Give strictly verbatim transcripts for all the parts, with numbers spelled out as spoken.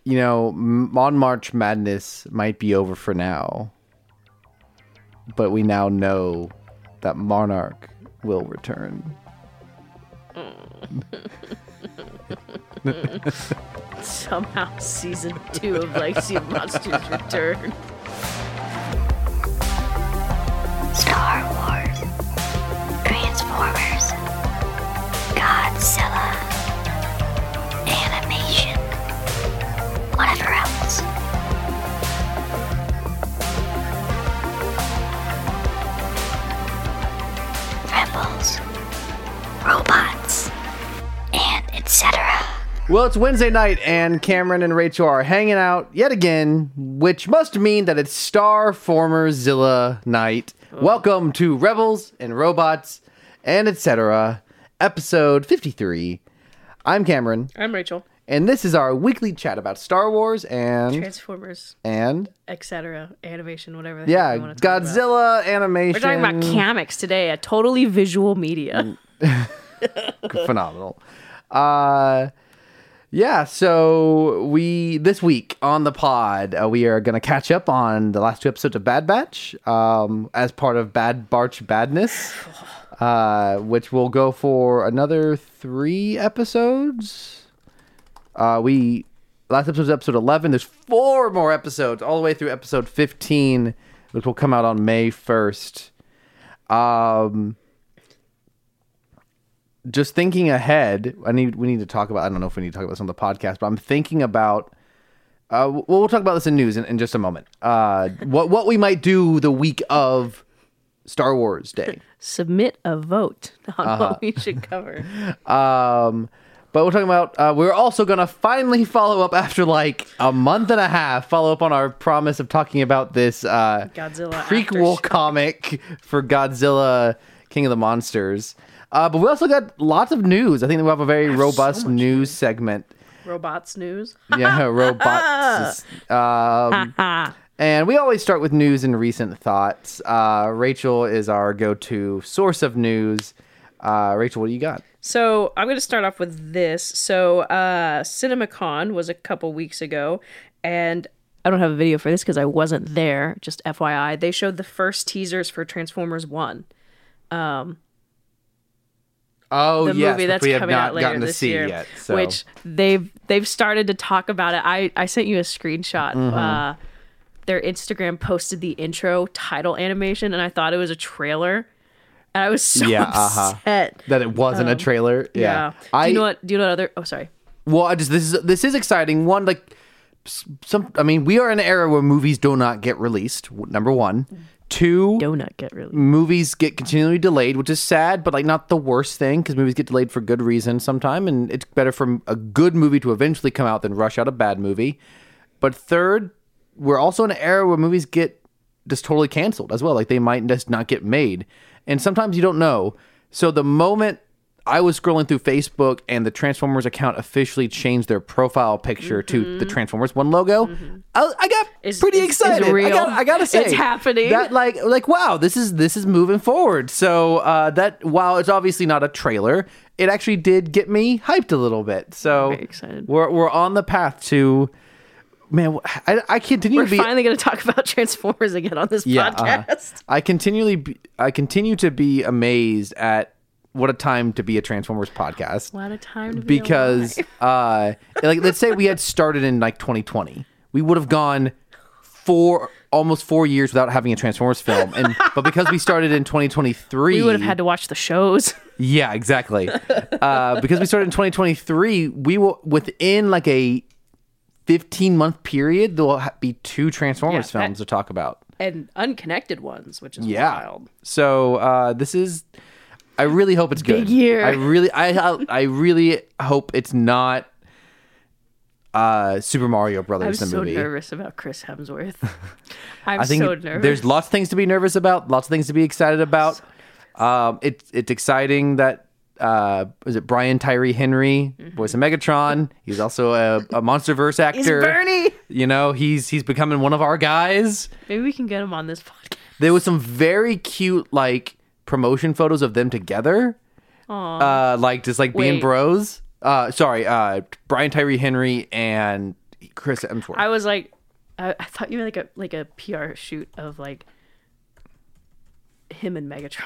you know, on March Madness might be over for now, but we now know that Monarch will return. Somehow season two of Legacy of Monsters return. Star Wars, Transformers, Godzilla, animation, whatever else. Rebels, robots, and et cetera. Well, it's Wednesday night, and Cameron and Rachel are hanging out yet again, which must mean that it's Starformerzilla night. Oh. Welcome to Rebels and Robots and et cetera, episode fifty-three. I'm Cameron. I'm Rachel. And this is our weekly chat about Star Wars and... Transformers. And? et cetera. Animation, whatever the yeah, heck you want to talk Godzilla, about. animation. We're talking about comics today, a totally visual media. Phenomenal. Uh... Yeah, so we this week on the pod, uh, we are going to catch up on the last two episodes of Bad Batch um, as part of Bad Batch Badness, uh, which will go for another three episodes. Uh, we last episode was episode eleven. There's four more episodes all the way through episode fifteen, which will come out on May first. Um... Just thinking ahead, I need we need to talk about. I don't know if we need to talk about this on the podcast, but I'm thinking about. Uh, well, we'll talk about this in news in, in just a moment. Uh, what what we might do the week of Star Wars Day. Submit a vote on uh-huh. what we should cover. um, but we're talking about. Uh, we're also gonna finally follow up after like a month and a half. Follow up on our promise of talking about this uh, Godzilla prequel Aftershock. comic for Godzilla, King of the Monsters. Uh, but we also got lots of news. I think we'll have a very robust so news, news. segment. Robots news. Yeah, robots. um, and we always start with news and recent thoughts. Uh, Rachel is our go-to source of news. Uh, Rachel, what do you got? So I'm going to start off with this. So uh, CinemaCon was a couple weeks ago, and I don't have a video for this because I wasn't there, just F Y I. They showed the first teasers for Transformers one. Um, Oh, the yes, movie that's we have coming not out later gotten to this see year, yet, so. which they've they've started to talk about it. I, I sent you a screenshot. Mm-hmm. Uh, their Instagram posted the intro title animation, and I thought it was a trailer, and I was so yeah, upset uh-huh. that it wasn't um, a trailer. Yeah, yeah. I, do you know what? Do you know what other? Oh, sorry. Well, I just this is this is exciting. One, like some. I mean, we are in an era where movies do not get released. Number one. Two, Donut get released. Movies get continually delayed, which is sad, but like not the worst thing because movies get delayed for good reason sometime, and it's better for a good movie to eventually come out than rush out a bad movie. But third, we're also in an era where movies get just totally canceled as well. Like they might just not get made, and sometimes you don't know. So the moment I was scrolling through Facebook and the Transformers account officially changed their profile picture mm-hmm. to the Transformers One logo, mm-hmm. I, I got it's, pretty it's, excited. It's real. I, got, I gotta say, it's happening. That like like wow, this is this is moving forward. So uh, that while it's obviously not a trailer, it actually did get me hyped a little bit. So very excited. We're we're on the path to. Man, I, I continue We're to be... finally going to talk about Transformers again on this yeah, podcast. Uh-huh. I continually, be, I continue to be amazed at what a time to be a Transformers podcast. What a time to be because, uh, like, let's say we had started in like twenty twenty, we would have gone four, almost four years without having a Transformers film, and but because we started in twenty twenty-three, we would have had to watch the shows. Yeah, exactly. uh, because we started in twenty twenty-three, we will within like a fifteen month period, there will ha- be two Transformers yeah, films that, to talk about, and unconnected ones, which is yeah. wild. So uh, this is. I really hope it's good. Big year. I really, I, I, I really hope it's not uh, Super Mario Brothers. I'm the so movie. nervous about Chris Hemsworth. I'm I think so it, nervous. There's lots of things to be nervous about. Lots of things to be excited about. So um, it's it's exciting that uh, was it Brian Tyree Henry, mm-hmm. voice of Megatron. He's also a, a MonsterVerse actor. He's Bernie. You know, he's he's becoming one of our guys. Maybe we can get him on this podcast. There was some very cute like promotion photos of them together. Aww. Uh, like just like being Wait. bros. Uh, sorry, uh, Brian Tyree Henry and Chris Hemsworth. I was like, I, I thought you were like a like a P R shoot of like him and Megatron.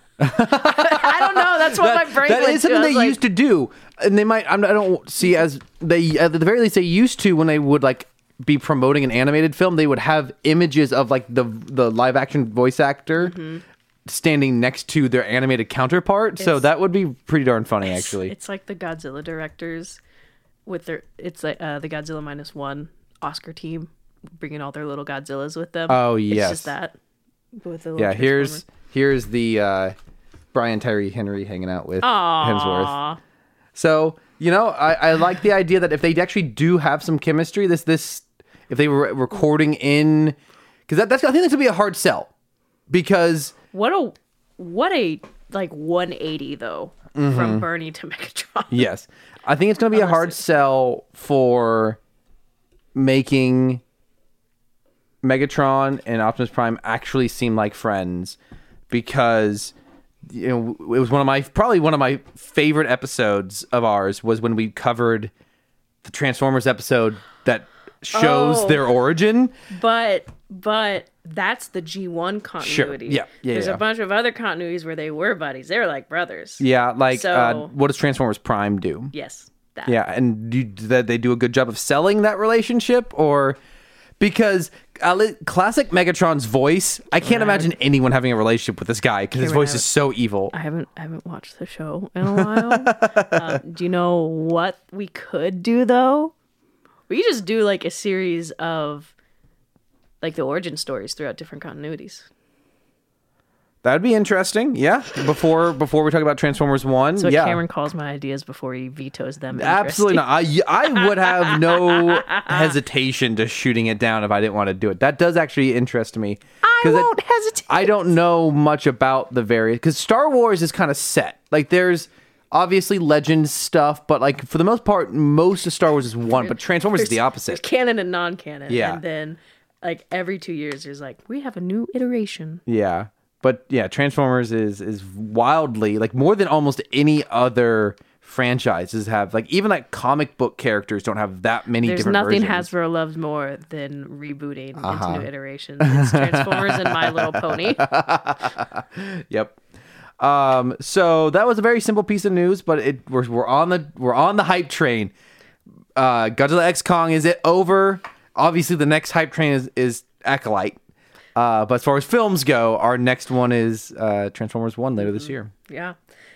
I don't know. That's what that, my brain. That went is something to. I they was like, used to do, and they might. I'm, I don't see as they at the very least they used to when they would like be promoting an animated film. They would have images of like the the live action voice actor Mm-hmm. standing next to their animated counterpart. So It's- that would be pretty darn funny, actually. It's like the Godzilla directors with their. It's like uh, the Godzilla minus one Oscar team bringing all their little Godzillas with them. Oh, It's yes. just that. With the little Yeah, here's Transformer. here's the uh, Brian Tyree Henry hanging out with Hemsworth. Aw. So you know, I, I like the idea that if they actually do have some chemistry, this this if they were recording in, because that, that's I think that's gonna be a hard sell, because What a what a like one eighty though Mm-hmm. from Bernie to Megatron. yes, I think it's gonna be a hard Honestly. sell for making Megatron and Optimus Prime actually seem like friends, because you know it was one of my probably one of my favorite episodes of ours was when we covered the Transformers episode that shows Oh. their origin. But but that's the G one continuity. Yeah, yeah, There's yeah. a bunch of other continuities where they were buddies. They were like brothers. Yeah, like So- uh, what does Transformers Prime do? Yes. That. Yeah, and do that they do a good job of selling that relationship, or because uh, li- classic Megatron's voice, I can't imagine anyone having a relationship with this guy because his Cameron, voice I- is so evil. I haven't I haven't watched the show in a while. um, do you know what we could do though? We could just do like a series of like the origin stories throughout different continuities. That'd be interesting. Yeah, before before we talk about Transformers One, That's what yeah, Cameron calls my ideas before he vetoes them. absolutely not. I I would have no hesitation to shooting it down if I didn't want to do it. That does actually interest me. I 'Cause it- won't hesitate. I don't know much about the various because Star Wars is kind of set. Like there's obviously legend stuff, but like for the most part, most of Star Wars is one. But Transformers is the There's opposite. canon and non-canon. Yeah. And then like every two years there's like we have a new iteration. Yeah, but yeah, Transformers is is wildly like more than almost any other franchises have. Like even like comic book characters don't have that many There's different nothing versions. Hasbro loves more than rebooting Uh-huh. into new iterations. It's Transformers and My Little Pony. Yep. Um, so that was a very simple piece of news, but it we're, we're on the we're on the hype train. Uh, Godzilla X Kong, is it over? Obviously, the next hype train is is Acolyte. Uh, but as far as films go, our next one is uh, Transformers One later this year. Yeah.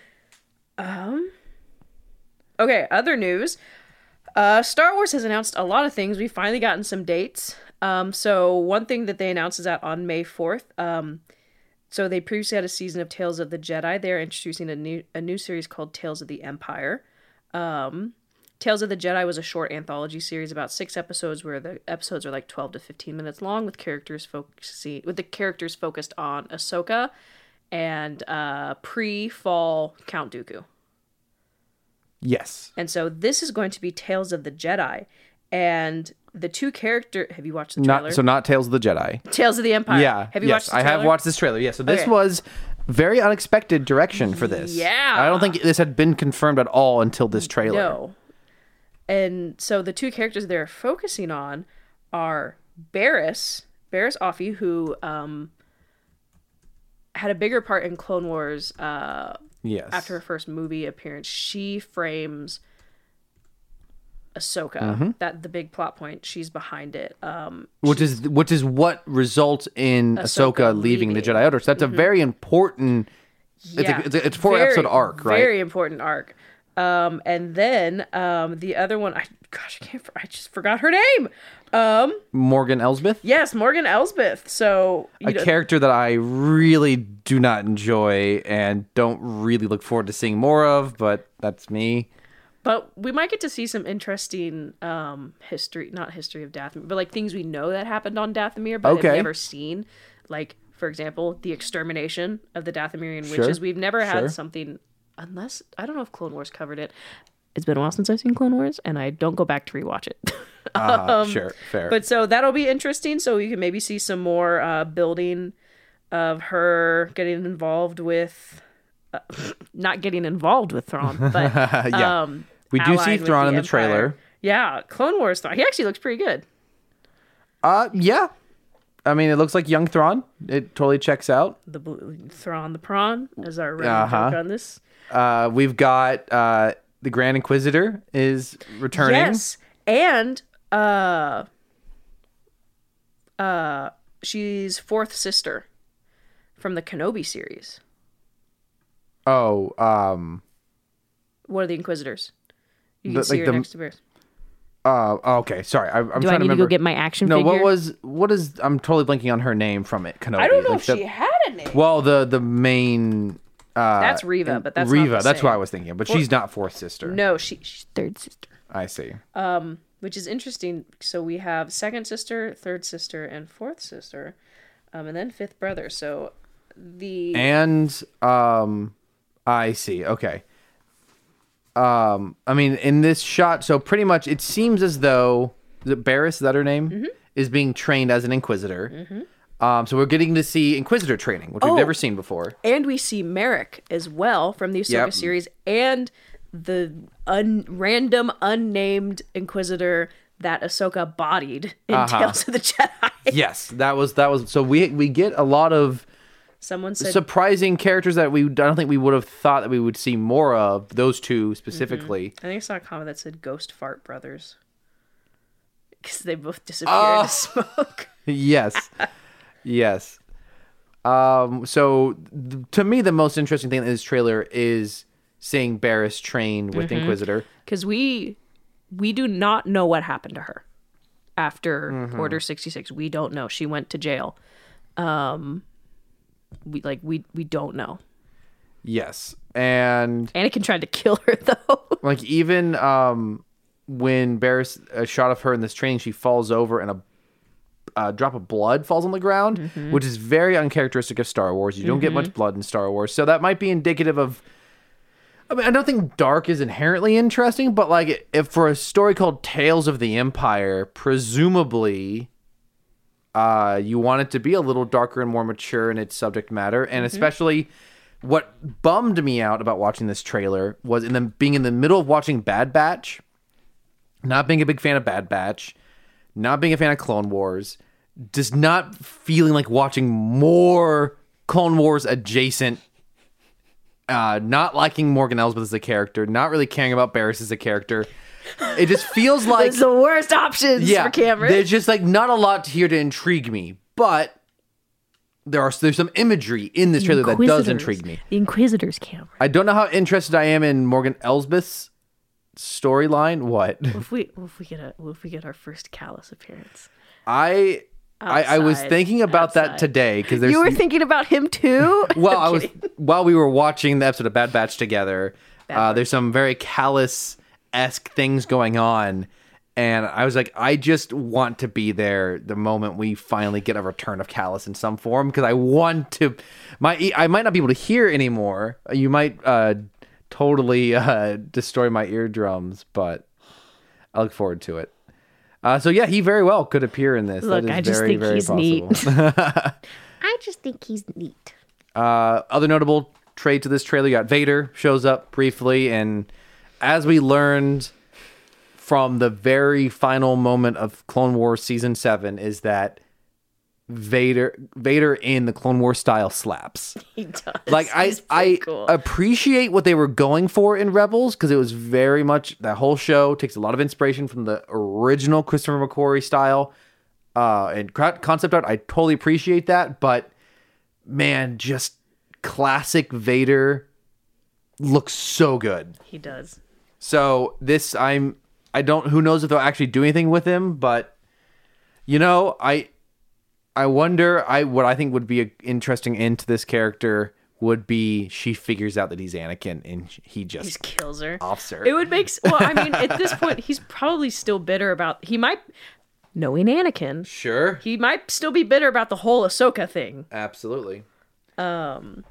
Um. Okay. Other news. Uh, Star Wars has announced a lot of things. We've finally gotten some dates. Um. So one thing that they announced is that on May fourth. Um. So they previously had a season of Tales of the Jedi. They're introducing a new a new series called Tales of the Empire. Um. Tales of the Jedi was a short anthology series, about six episodes, where the episodes are like twelve to fifteen minutes long, with characters focusing with the characters focused on Ahsoka and uh, pre-fall Count Dooku. Yes. And so this is going to be Tales of the Jedi, and the two character. Have you watched the Not trailer? so not Tales of the Jedi. Tales of the Empire. Yeah. Have you yes, watched? The I have trailer? watched this trailer. Yeah. So this Okay. was very unexpected direction for this. Yeah. I don't think this had been confirmed at all until this trailer. No. And so the two characters they're focusing on are Barriss, Barriss Offee, who um, had a bigger part in Clone Wars uh, Yes. after her first movie appearance. She frames Ahsoka. Mm-hmm. That the big plot point. She's behind it. Um, which is which is what results in Ahsoka, Ahsoka leaving the leaving. Jedi Order. So that's a very important. yeah, It's a, it's a, it's a four very- episode arc, right? Very important arc. Um, and then um, the other one, I gosh, I can't. I just forgot her name. Um, Morgan Elsbeth, yes, Morgan Elsbeth. So you a know, character that I really do not enjoy and don't really look forward to seeing more of. But that's me. but we might get to see some interesting um history, not history of Dathomir, but like things we know that happened on Dathomir, but Okay. have never seen. Like, for example, the extermination of the Dathomirian Sure, witches. We've never had sure. something, unless I don't know if Clone Wars covered it. It's been a while since I've seen Clone Wars, and I don't go back to rewatch it. Uh, sure, fair. Um, But so that'll be interesting. So you can maybe see some more uh, building of her getting involved with, uh, not getting involved with Thrawn, but yeah, um, we do see allied with Thrawn in the Empire. trailer. Yeah, Clone Wars Thrawn. He actually looks pretty good. Uh, yeah. I mean, it looks like young Thrawn. It totally checks out. The blue, Thrawn the Prawn is our running Uh-huh. joke on this. Uh, we've got uh, the Grand Inquisitor is returning. Yes, and uh, uh, she's fourth sister from the Kenobi series. Oh, um, What are the Inquisitors? You can The- see like her the- next to Varys. uh, okay. Sorry, I, I'm Do trying I to need remember. to go get my action no, figure? what was what is? I'm totally blanking on her name from it. Kenobi. I don't know Like if the- she had a name. Well, the the main. Uh, That's Reva, but that's not Reva. the That's same. what I was thinking. But she's not fourth sister. No, she, she's third sister. I see. Which is interesting. So we have second sister, third sister, and fourth sister, um, and then fifth brother. So the And um, I see. Okay. Um, I mean, in this shot, so pretty much it seems as though is it Barriss, is that her name, Mm-hmm. is being trained as an Inquisitor. Um, so we're getting to see Inquisitor training, which we've Oh. never seen before. and we see Merrick as well from the Ahsoka Yep. series, and the un- random unnamed Inquisitor that Ahsoka bodied in Uh-huh. Tales of the Jedi. Yes, that was that was. So we we get a lot of Someone said surprising characters that we I don't think we would have thought that we would see more of. Those two specifically. I think I saw a comment that said Ghost Fart Brothers because they both disappear Oh. into smoke. Yes, yes. Um. So th- to me, the most interesting thing in this trailer is seeing Barriss train with Inquisitor. Because we we do not know what happened to her after Mm-hmm. Order sixty-six. We don't know. She went to jail. Um, we like we we don't know. Yes, and Anakin tried to kill her though. like even um when Barriss a shot of her in this training, she falls over and a a drop of blood falls on the ground, Mm-hmm. which is very uncharacteristic of Star Wars. You don't get much blood in Star Wars, so that might be indicative of. I mean, I don't think dark is inherently interesting, but like if for a story called Tales of the Empire, presumably, uh, you want it to be a little darker and more mature in its subject matter, and especially. What bummed me out about watching this trailer was in the being in the middle of watching Bad Batch, not being a big fan of Bad Batch, not being a fan of Clone Wars, just not feeling like watching more Clone Wars adjacent, uh, not liking Morgan Elsbeth as a character, not really caring about Barriss as a character. It just feels like It's the worst options yeah, for Cameron. there's just like not a lot here to intrigue me, but there are there's some imagery in this trailer that does intrigue me. The Inquisitors, Cameron. I don't know how interested I am in Morgan Elsbeth's storyline. What What if we what if we get a what if we get our first Callus appearance? I, I I was Outside, thinking about that outside. today because there's You were thinking about him too? well I'm I was kidding. while we were watching the episode of Bad Batch together. Bad Uh, Batch. there's some very Callus esque things going on. And I was like, I just want to be there the moment we finally get a return of Callus in some form because I want to. My I might not be able to hear anymore. You might uh, totally uh, destroy my eardrums, but I look forward to it. Uh, so yeah, he very well could appear in this. Look, that is I just very, think very he's possible. neat. I just think he's neat. Uh, other notable trade to this trailer, you got Vader shows up briefly, and as we learned from the very final moment of Clone Wars season seven, is that Vader Vader in the Clone Wars style slaps. He does. Like I He's pretty I cool. appreciate what they were going for in Rebels because it was very much that whole show takes a lot of inspiration from the original Christopher McQuarrie style uh, and co- concept art. I totally appreciate that, but man, just classic Vader looks so good. He does. So this I'm I don't who knows if they'll actually do anything with him, but you know, I I wonder I what I think would be an interesting end to this character would be she figures out that he's Anakin and he He just just kills her. offs her. It would make s- well. I mean, at this point, he's probably still bitter about. He might, knowing Anakin, Sure. he might still be bitter about the whole Ahsoka thing. Absolutely. Um,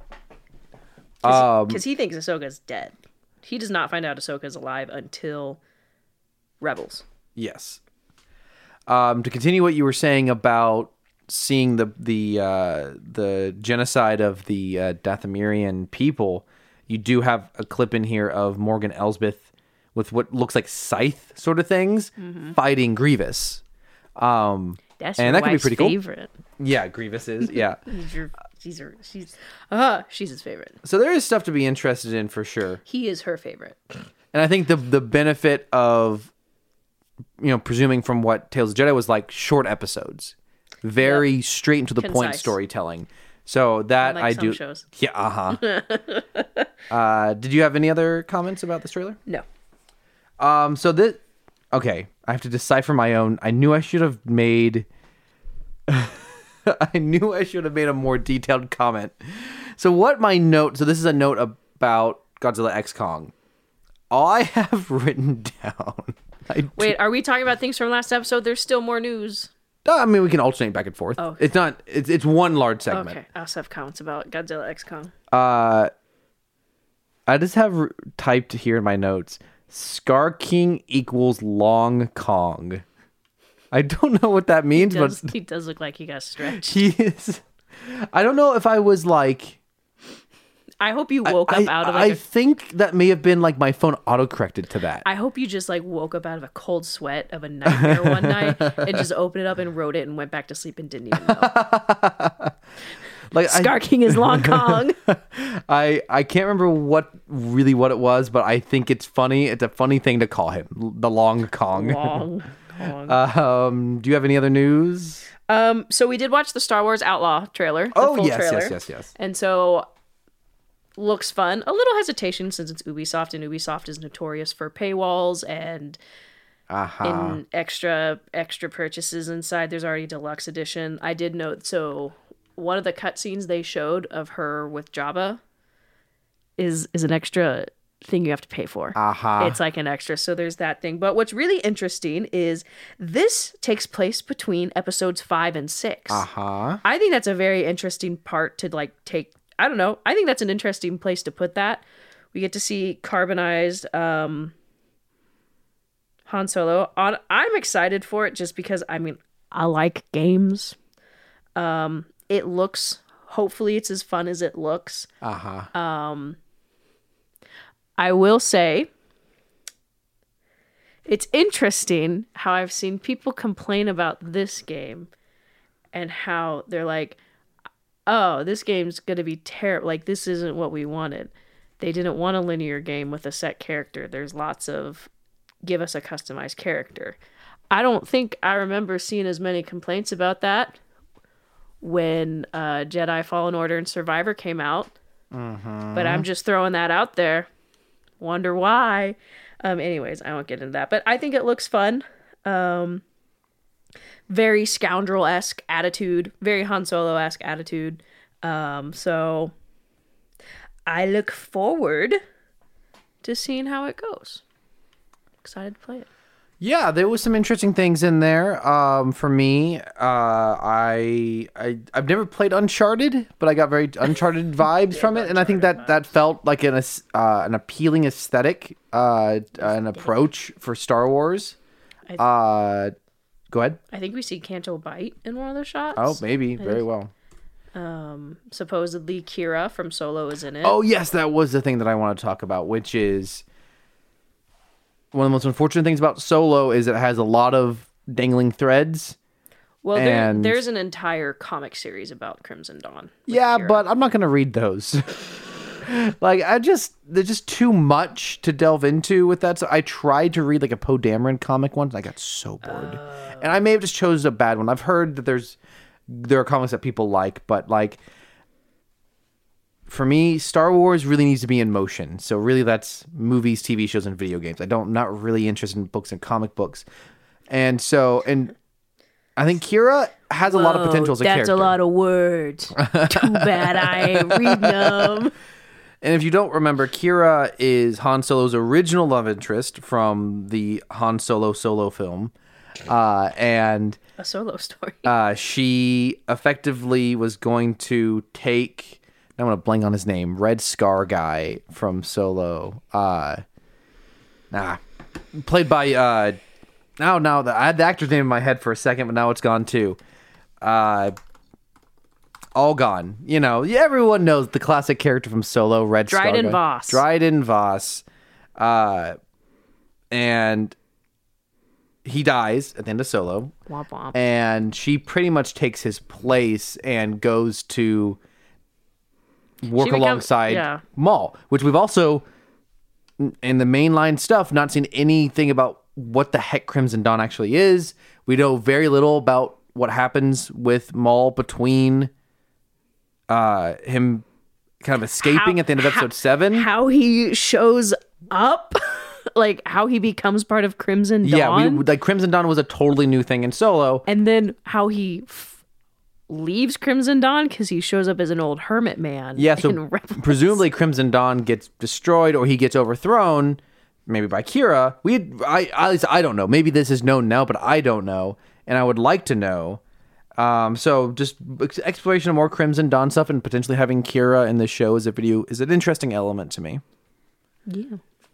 Um because he thinks Ahsoka's dead. He does not find out Ahsoka's alive until Rebels. Yes. Um, to continue what you were saying about seeing the the uh, the genocide of the uh, Dathomirian people, you do have a clip in here of Morgan Elsbeth with what looks like scythe sort of things Mm-hmm. fighting Grievous. Um, That's and your that could be wife's pretty cool. favorite. Yeah, Grievous is. Yeah. He's your, she's her, she's, uh, she's his favorite. So there is stuff to be interested in for sure. He is her favorite. And I think the the benefit of, you know, presuming from what Tales of the Jedi was like, short episodes, very Yep. straight and to the point Concise. storytelling. So that Unlike I some do. shows. Yeah. Uh huh. uh, did you have any other comments about this trailer? No. Um. So this. Okay, I have to decipher my own. I knew I should have made. I knew I should have made a more detailed comment. So what my note. So this is a note about Godzilla X Kong. All I have written down. I Wait, are we talking about things from last episode? There's still more news. I mean, we can alternate back and forth. Oh. It's not. It's it's one large segment. Okay, I also have comments about Godzilla X Kong. Uh, I just have r- typed here in my notes: Scar King equals Long Kong. I don't know what that means, He does, but he does look like he got stretched. he is. I don't know if I was like. I hope you woke I, up out of I like a think that may have been like my phone autocorrected to that. I hope you just like woke up out of a cold sweat of a nightmare one night and just opened it up and wrote it and went back to sleep and didn't even know. like Scar King is Long Kong. I, I I can't remember what really what it was, but I think it's funny. It's a funny thing to call him the Long Kong. Long Kong. Um, do you have any other news? Um, so we did watch the Star Wars Outlaw trailer. The Oh full yes, trailer. yes, yes, yes. And so looks fun. A little hesitation since it's Ubisoft, and Ubisoft is notorious for paywalls and Uh-huh. in extra extra purchases inside. There's already deluxe edition. I did note so one of the cutscenes they showed of her with Jabba is is an extra thing you have to pay for. Uh-huh. It's like an extra. So there's that thing. But what's really interesting is this takes place between episodes five and six. Uh-huh. I think that's a very interesting part to like take. I don't know. I think that's an interesting place to put that. We get to see carbonized um, Han Solo. On, I'm excited for it just because I mean I like games. Um, it looks. Hopefully, it's as fun as it looks. Uh-huh. Um, I will say, it's interesting how I've seen people complain about this game and how they're like, oh, this game's going to be terrible. Like, this isn't what we wanted. They didn't want a linear game with a set character. There's lots of give us a customized character. I don't think I remember seeing as many complaints about that when uh, Jedi Fallen Order and Survivor came out. Mm-hmm. But I'm just throwing that out there. Wonder why. Um, anyways, I won't get into that. But I think it looks fun. Um, very scoundrel-esque attitude. Very Han Solo-esque attitude. Um, so I look forward to seeing how it goes. Excited to play it. Yeah, there was some interesting things in there. Um, for me, uh, I, I I've never played Uncharted, but I got very Uncharted vibes from it, and I think that that felt like an as- uh, an appealing aesthetic, uh, an approach for Star Wars. I, Uh, go ahead. I think we see Canto Bite in one of the shots. Oh, maybe very well. Um, supposedly Kira from Solo is in it. Oh yes, that was the thing that I want to talk about, which is one of the most unfortunate things about Solo is it has a lot of dangling threads. Well, there, and- there's an entire comic series about Crimson Dawn. with Yeah, Kira. but I'm not gonna read those. Like I just there's just too much to delve into with that. So I tried to read like a Poe Dameron comic once, and I got so bored. And I may have just chose a bad one. I've heard that there's there are comics that people like, but like for me, Star Wars really needs to be in motion. So really, that's movies, T V shows, and video games. I don't I'm not really interested in books and comic books. And so and I think Kira has a lot of Whoa, potential as a that's character. a lot of words. Too bad I ain't reading them. And if you don't remember, Kira is Han Solo's original love interest from the Han Solo solo film. Uh, and A Solo story. uh, she effectively was going to take, I'm going to blank on his name, Red Scar guy from Solo. Uh, nah, played by, uh, now, now, I had the actor's name in my head for a second, but now it's gone too. Uh, all gone. You know, yeah, everyone knows the classic character from Solo, Red Scar Dryden guy. Voss. Dryden Voss. Uh, and he dies at the end of Solo. Womp womp. And she pretty much takes his place and goes to work She becomes- alongside yeah. Maul, which we've also, in the mainline stuff, not seen anything about what the heck Crimson Dawn actually is. We know very little about what happens with Maul between uh, him kind of escaping How- at the end of episode how- seven. How he shows up, like how he becomes part of Crimson Dawn. Yeah, we, like Crimson Dawn was a totally new thing in Solo. And then how he f- leaves Crimson Dawn because he shows up as an old hermit man. Yeah, so in Rebels. presumably Crimson Dawn gets destroyed or he gets overthrown, maybe by Kira. We, I, at least I don't know. Maybe this is known now, but I don't know, and I would like to know. Um, so just exploration of more Crimson Dawn stuff and potentially having Kira in the show as a video is an interesting element to me. Yeah.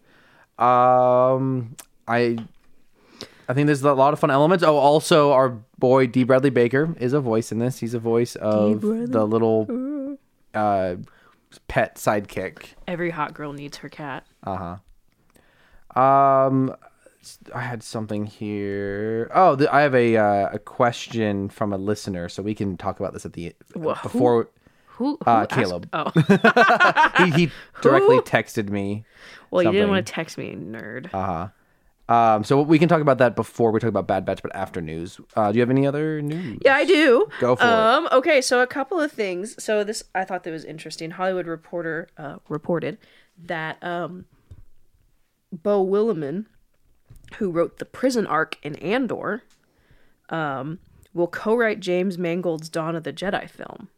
Um, I, I think there's a lot of fun elements. Oh, also our boy D. Bradley Baker is a voice in this. He's a voice of the little uh, pet sidekick. Every hot girl needs her cat. Uh huh. Um, I had something here. Oh, th- I have a uh, a question from a listener, so we can talk about this at the Wha- before. Who? who Uh, asked- Caleb. Oh. he, he directly texted me. Well, you didn't something. want to text me, nerd. Uh huh. Um, so we can talk about that before we talk about Bad Batch, but after news. Uh, do you have any other news? Yeah, I do. Go for it. um, Okay, so a couple of things. So this, I thought that was interesting. Hollywood Reporter uh, reported that um, Beau Willimon, who wrote the prison arc in Andor, um, will co-write James Mangold's Dawn of the Jedi film.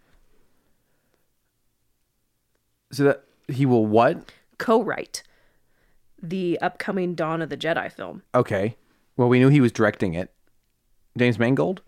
So that he will what? Co-write the upcoming Dawn of the Jedi film. Okay. Well, we knew he was directing it. James Mangold?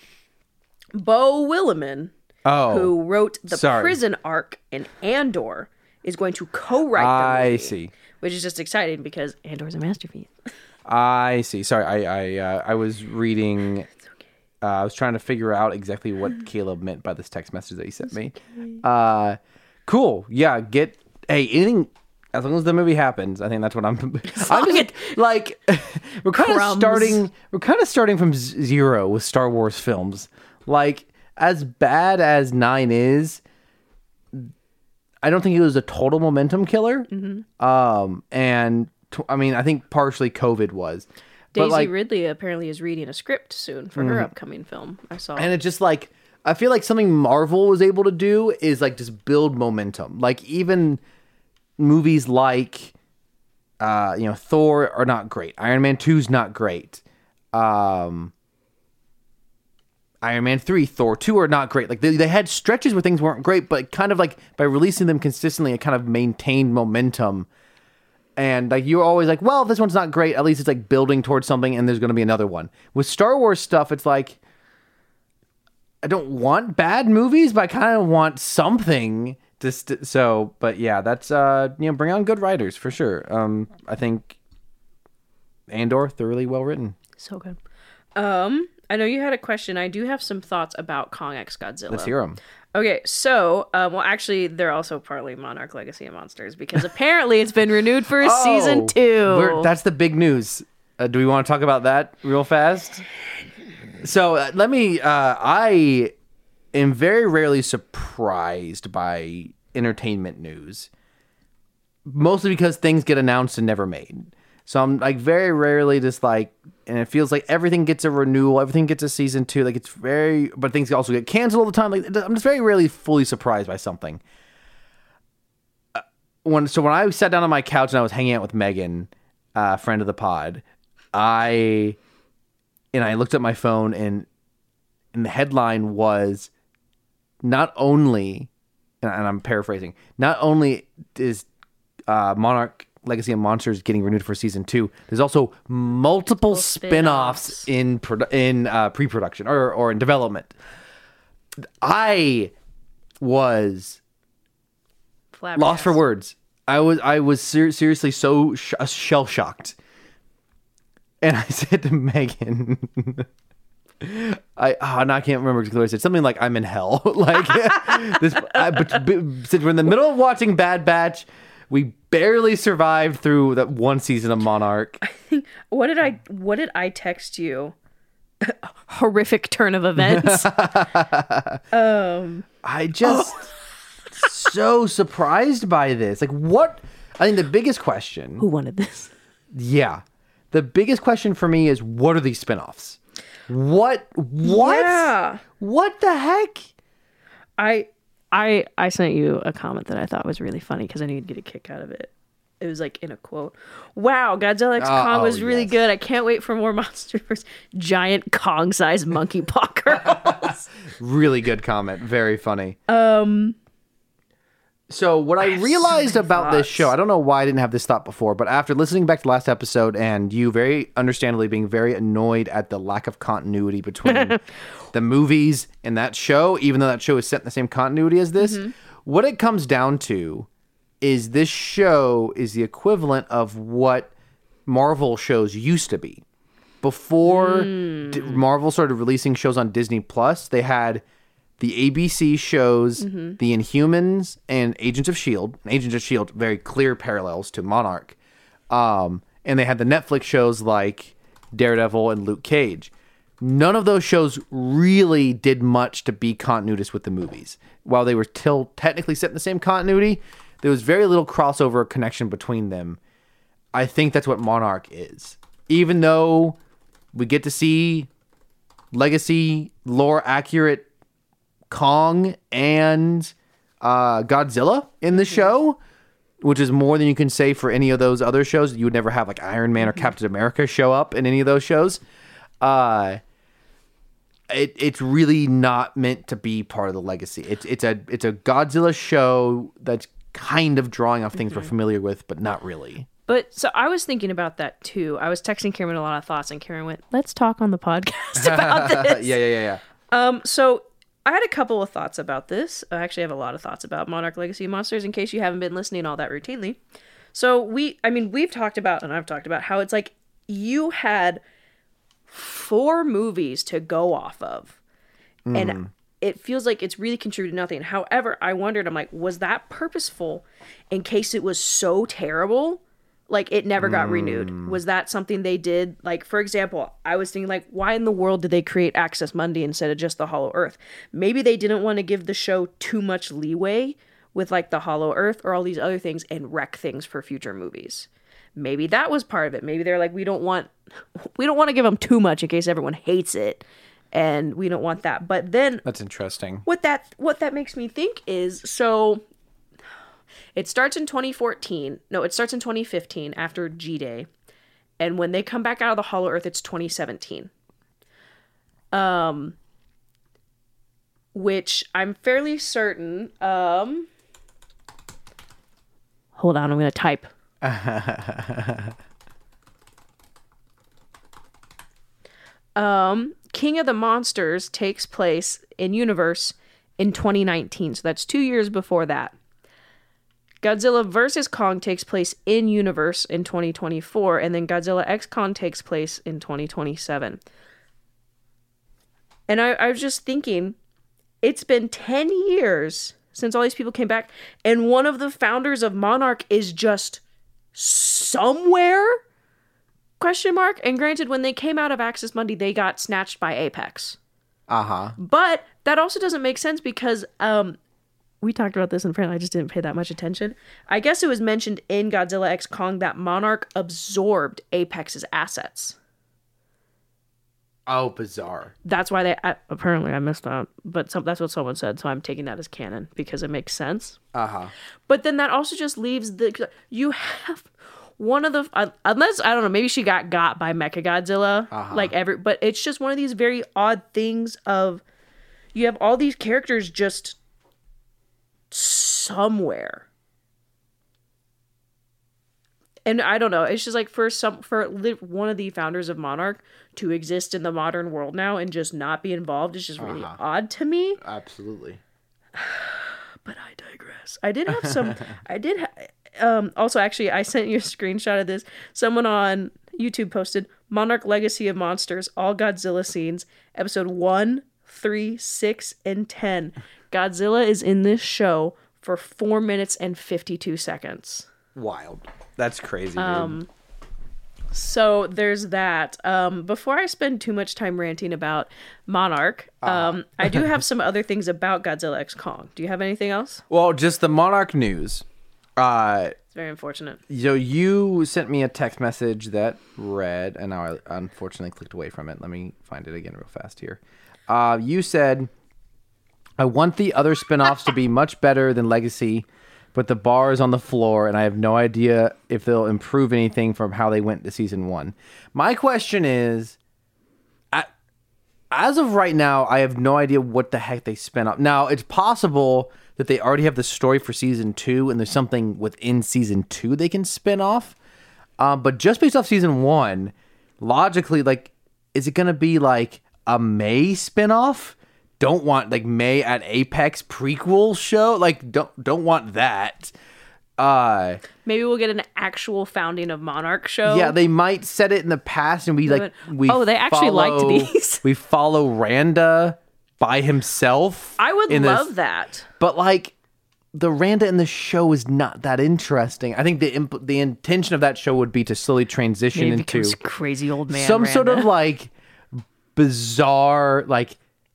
Beau Willimon, Oh. who wrote the sorry. prison arc in Andor, is going to co-write the I movie, see. which is just exciting because Andor's a masterpiece. I see. Sorry, I I uh, I was reading. Uh, I was trying to figure out exactly what Caleb meant by this text message that he sent me. Uh, cool. Yeah. Get hey anything. As long as the movie happens, I think that's what I'm. I'm just like we're kind of Crumbs. starting. We're kind of starting from z- zero with Star Wars films. Like as bad as Nine is, I don't think it was a total momentum killer. Mm-hmm. Um, and t- I mean, I think partially COVID was. Daisy but like, Ridley apparently is reading a script soon for her upcoming film. I saw. and it's just like I feel like something Marvel was able to do is like just build momentum. Like even movies like uh, you know Thor are not great. Iron Man two's not great. Um, Iron Man three, Thor two are not great. Like they, they had stretches where things weren't great, but kind of like by releasing them consistently, it kind of maintained momentum. And like you're always like, well, if this one's not great, at least it's like building towards something, and there's going to be another one. With Star Wars stuff, it's like I don't want bad movies, but I kind of want something to. St- so, but yeah, that's uh, you know, bring on good writers for sure. Um, I think Andor thoroughly well written. so good. Um, I know you had a question. I do have some thoughts about Kong X Godzilla. Let's hear them. Okay, so, um, well, actually, they're also partly Monarch Legacy of Monsters because apparently it's been renewed for a season two. We're- that's the big news. Uh, do we want to talk about that real fast? So uh, let me. Uh, I am very rarely surprised by entertainment news, mostly because things get announced and never made. So I'm like very rarely just like, and it feels like everything gets a renewal, everything gets a season two. Like it's very, but things also get canceled all the time. Like I'm just very rarely fully surprised by something. Uh, when so when I sat down on my couch and I was hanging out with Megan, a uh, friend of the pod, I and I looked at my phone and and the headline was not only, and I'm paraphrasing, not only is uh, Monarch Legacy of Monsters getting renewed for season two, there's also multiple spin-offs, spin-offs. in produ- in uh, pre-production or or in development. I was lost for words. I was I was ser- seriously so sh- shell shocked, and I said to Megan, I oh, no, I can't remember exactly what I said. Something like I'm in hell. Like this, I, but, but since we're in the middle of watching Bad Batch. We barely survived through that one season of Monarch. What did I what did I text you? Horrific turn of events. um I just so surprised by this. Like, what? I think the biggest question. Who wanted this? Yeah. The biggest question for me is, what are these spinoffs? What? What? Yeah. What the heck? I I I sent you a comment that I thought was really funny because I knew you'd get a kick out of it. It was like in a quote. Wow, Godzilla X Uh, Kong oh, was really yes. good. I can't wait for more Monsterverse. Giant Kong-sized monkey paw girls. Really good comment. Very funny. um. So what I, have realized so many about this thoughts. show, I don't know why I didn't have this thought before, but after listening back to the last episode and you very understandably being very annoyed at the lack of continuity between the movies and that show, even though that show is set in the same continuity as this, Mm-hmm. what it comes down to is this show is the equivalent of what Marvel shows used to be. Before Mm. D- Marvel started releasing shows on Disney Plus, they had the A B C shows, Mm-hmm. The Inhumans, and Agents of S H I E L D. Agents of S H I E L D, very clear parallels to Monarch. Um, and they had the Netflix shows like Daredevil and Luke Cage. None of those shows really did much to be continuous with the movies. While they were still technically set in the same continuity, there was very little crossover or connection between them. I think that's what Monarch is. Even though we get to see legacy, lore accurate Kong and uh, Godzilla in the show, which is more than you can say for any of those other shows. You would never have like Iron Man or Captain America show up in any of those shows. Uh, it it's really not meant to be part of the legacy. It's it's a it's a Godzilla show that's kind of drawing off things we're familiar with, but not really. But so I was thinking about that too. I was texting Karen a lot of thoughts, and Karen went, "Let's talk on the podcast about this." yeah, yeah, yeah, yeah. Um, so I had a couple of thoughts about this. I actually have a lot of thoughts about Monarch Legacy of Monsters in case you haven't been listening all that routinely. So we, I mean, we've talked about, and I've talked about how it's like you had four movies to go off of. And it feels like it's really contributed to nothing. However, I wondered, I'm like, was that purposeful in case it was so terrible? Like it never got renewed. Was that something they did? Like, for example, I was thinking like, why in the world did they create Access Mundi instead of just the Hollow Earth? Maybe they didn't want to give the show too much leeway with like the Hollow Earth or all these other things and wreck things for future movies. Maybe that was part of it. Maybe they're like, we don't want, we don't want to give them too much in case everyone hates it, and we don't want that. But then That's interesting. what that what that makes me think is, so it starts in twenty fourteen. No, it starts in twenty fifteen after G-Day. And when they come back out of the Hollow Earth, it's twenty seventeen. Um which I'm fairly certain um Hold on, I'm going to type. um King of the Monsters takes place in universe in twenty nineteen. So that's two years before that. Godzilla versus Kong takes place in universe in twenty twenty-four, and then Godzilla X Kong takes place in twenty twenty-seven. And I, I was just thinking, it's been ten years since all these people came back, and one of the founders of Monarch is just somewhere? Question mark. And granted, when they came out of Access Mundi, they got snatched by Apex. Uh-huh. But that also doesn't make sense because um, we talked about this in front. I just didn't pay that much attention. I guess it was mentioned in Godzilla X Kong that Monarch absorbed Apex's assets. Oh, bizarre. That's why they uh, apparently I missed that, but some, that's what someone said. So I'm taking that as canon because it makes sense. Uh-huh. But then that also just leaves the you have one of the uh, unless I don't know, maybe she got got by Mechagodzilla, Uh-huh. like every. But it's just one of these very odd things of you have all these characters just somewhere. And I don't know. It's just like for some for li- one of the founders of Monarch to exist in the modern world now and just not be involved is just really Uh-huh. odd to me. Absolutely. But I digress. I did have some. I did. Ha- um. Also, actually, I sent you a screenshot of this. Someone on YouTube posted Monarch Legacy of Monsters, all Godzilla scenes, episode one, three, six, and ten. Godzilla is in this show for four minutes and fifty-two seconds. wild. That's crazy, dude. Um, so there's that. Um, before I spend too much time ranting about Monarch, um, I do have some other things about Godzilla x Kong. Do you have anything else? Well, just the Monarch news. Uh, It's very unfortunate. so you sent me a text message that read, and now I unfortunately clicked away from it. Let me find it again real fast here. Uh, you said, I want the other spinoffs to be much better than Legacy, but the bar is on the floor, and I have no idea if they'll improve anything from how they went to season one. My question is, I, as of right now, I have no idea what the heck they spin off. Now, it's possible that they already have the story for season two, and there's something within season two they can spin off. Um, but just based off season one, logically, like, is it going to be like a May spinoff? Don't want like May at Apex prequel show. Like don't don't want that. Uh Maybe we'll get an actual founding of Monarch show. yeah, they might set it in the past and we like we Oh, they actually liked follow- these. We follow Randa by himself. I would in love this, that. but like the Randa in the show is not that interesting. I think the imp- the intention of that show would be to slowly transition Maybe it into becomes crazy old man. some sort of Randa. like bizarre like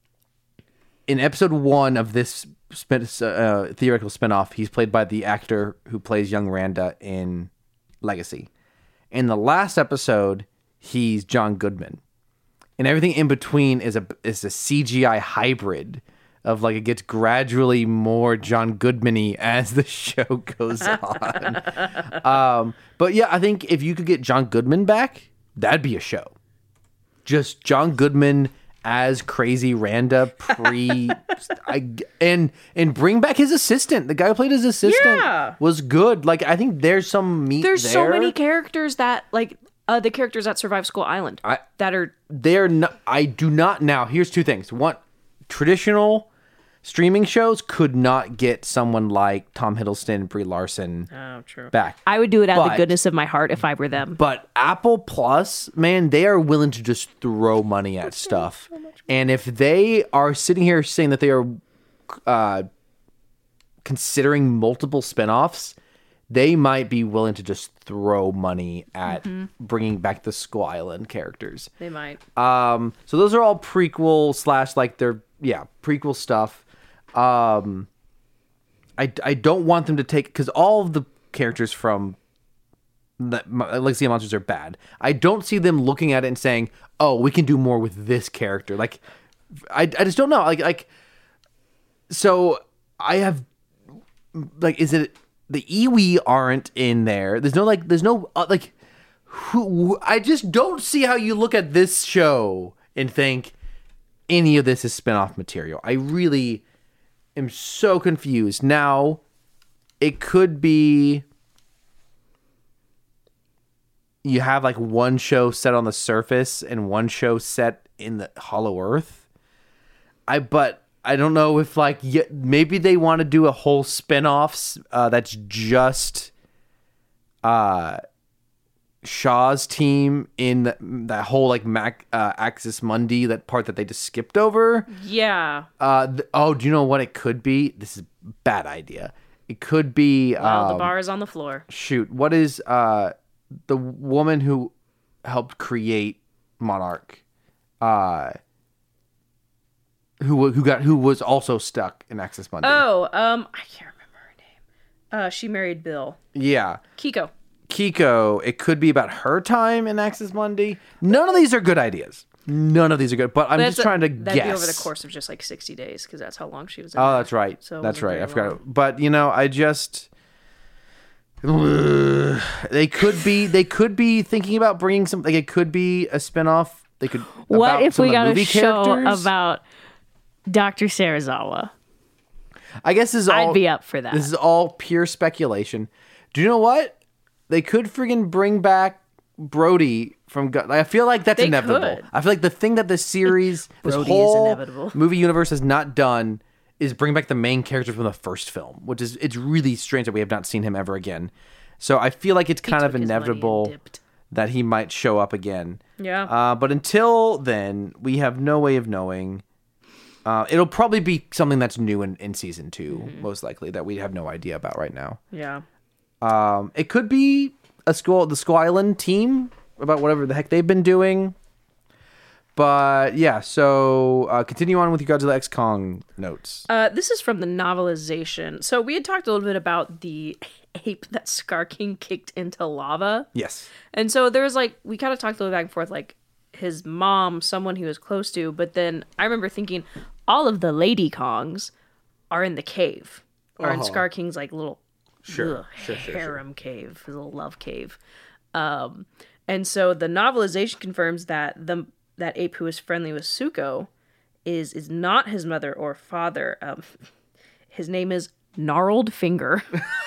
in episode one of this spin, uh, theoretical spinoff, he's played by the actor who plays young Randa in Legacy. In the last episode, he's John Goodman, and everything in between is a is a C G I hybrid of like it gets gradually more John Goodman-y as the show goes on. um, but yeah, I think if you could get John Goodman back, that'd be a show. Just John Goodman as crazy Randa pre I, and and bring back his assistant. The guy who played his assistant Yeah. was good. Like I think there's some meat There's there. so many characters that like uh, the characters that survive Skull Island I- that are They're not, I do not now. Here's two things. One, traditional streaming shows could not get someone like Tom Hiddleston, Brie Larson oh true. back. I would do it out of But- the goodness of my heart if I were them. But Apple Plus, man, they are willing to just throw money at stuff. And if they are sitting here saying that they are uh, considering multiple spinoffs, they might be willing to just throw money at bringing back the Skull Island characters. They might. Um, so those are all prequel slash like they're yeah prequel stuff. Um, I I don't want them to take because all of the characters from the Legacy of Monsters are bad. I don't see them looking at it and saying, "Oh, we can do more with this character." Like, I I just don't know. Like like so I have like is it the Iwi aren't in there? There's no like there's no uh, like who I just don't see how you look at this show and think any of this is spin-off material. I really am so confused. Now, it could be you have like one show set on the surface and one show set in the Hollow Earth. I but I don't know if like y- maybe they want to do a whole spin-off uh, that's just uh Shaw's team in the, that whole like Mac uh, Axis Mundi, that part that they just skipped over. Yeah. Uh, th- oh, do you know what it could be? This is a bad idea. It could be Well, um, the bar is on the floor. shoot. What is uh the woman who helped create Monarch? Uh, who who got who was also stuck in Axis Mundi? Oh, um, I can't remember her name. Uh, she married Bill. Yeah. Kiko. Kiko, it could be about her time in Axis Mundi. None of these are good ideas. None of these are good, but I'm That's just trying to a, that'd guess. be over the course of just like sixty days because that's how long she was in Oh, there. that's right. So it that's wasn't right. I very forgot. long. But you know, I just they could be they could be thinking about bringing some. Like it could be a spinoff. They could. What about if some we of the got a movie show characters. about Doctor Serizawa? I guess this is all. I'd be up for that. This is all pure speculation. Do you know what? They could friggin' bring back Brody from. Gu- I feel like that's They inevitable. could. I feel like the thing that this series, this Brody is whole inevitable. movie universe has not done is bring back the main character from the first film, which is it's really strange that we have not seen him ever again. So I feel like it's kind of took his money and inevitable dipped. that he might show up again. Yeah. Uh, but until then, we have no way of knowing. Uh, it'll probably be something that's new in, in season two, Mm-hmm. most likely, that we have no idea about right now. Yeah. Um, it could be a school, the Skull Island team about whatever the heck they've been doing. But yeah, so uh, continue on with your Godzilla X Kong notes. Uh, this is from the novelization. So we had talked a little bit about the ape that Scar King kicked into lava. Yes. And so there was like, we kind of talked a little back and forth, like his mom, someone he was close to. But then I remember thinking all of the Lady Kongs are in the cave. Or in Uh-huh. Scar King's like little Sure, ugh, sure, sure, sure. harem cave, his little love cave. Um, and so the novelization confirms that the that ape who is friendly with Suko is is not his mother or father. Um, his name is Gnarled Finger.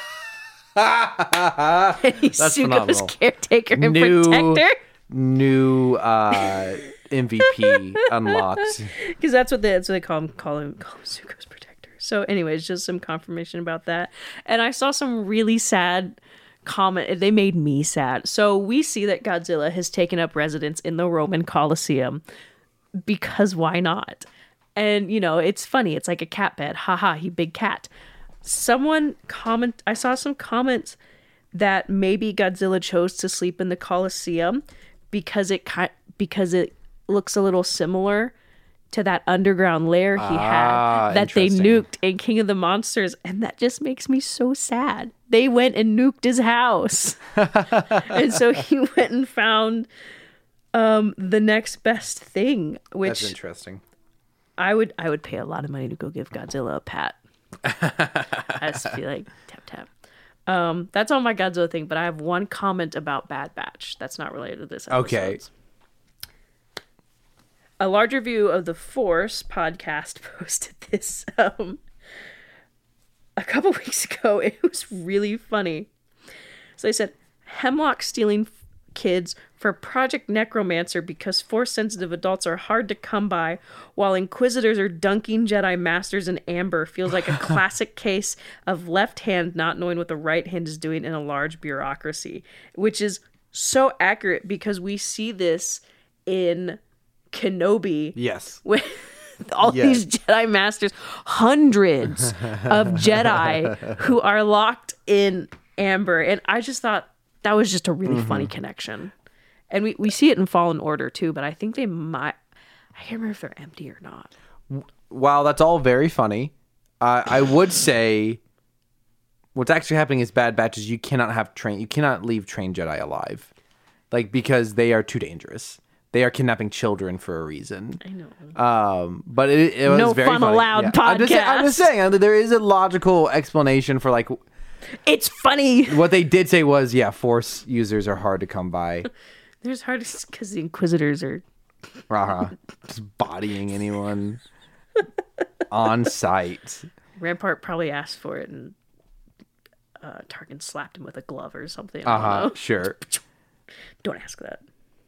And he's That's Suko's phenomenal. caretaker and New- protector. New uh, M V P unlocked. Because that's what they that's what they call him call him call him Zuko's protector. So anyways, just some confirmation about that. And I saw some really sad comment. They made me sad. So we see that Godzilla has taken up residence in the Roman Colosseum because why not? And you know, it's funny. It's like a cat bed. Haha, he big cat. Someone comment I saw some comments that maybe Godzilla chose to sleep in the Colosseum because it ki- because it looks a little similar to that underground lair he Ah, had that they interesting. nuked in King of the Monsters, and that just makes me so sad. They went and nuked his house. And so he went and found um the next best thing, That's which interesting. I would I would pay a lot of money to go give Godzilla a pat. I just feel like tap tap. Um, that's all my Godzilla thing, but I have one comment about Bad Batch that's not related to this episode. Okay. A larger view of the Force podcast posted this um, a couple weeks ago. It was really funny. So they said, Hemlock stealing f- kids for Project Necromancer because Force-sensitive adults are hard to come by, while Inquisitors are dunking Jedi Masters in amber feels like a classic case of left hand not knowing what the right hand is doing in a large bureaucracy, which is so accurate because we see this in Kenobi Yes. with all Yes. these Jedi Masters, hundreds of Jedi who are locked in amber. And I just thought that was just a really funny connection. And we, we see it in Fallen Order too, but I think they might, I can't remember if they're empty or not. While that's all very funny, uh, I would say what's actually happening is Bad Batch is you cannot have train, you cannot leave trained Jedi alive, like because they are too dangerous. They are kidnapping children for a reason. I know. Um, but it, it was No very fun funny. allowed I'm just, say- I'm just podcast. saying uh, there is a logical explanation for like It's funny. what they did say was yeah, Force users are hard to come by. There's hard because the Inquisitors are. Rah-rah. Just bodying anyone on site. Rampart probably asked for it and uh, Tarkin slapped him with a glove or something. I Uh don't huh. know. Sure. Don't ask that.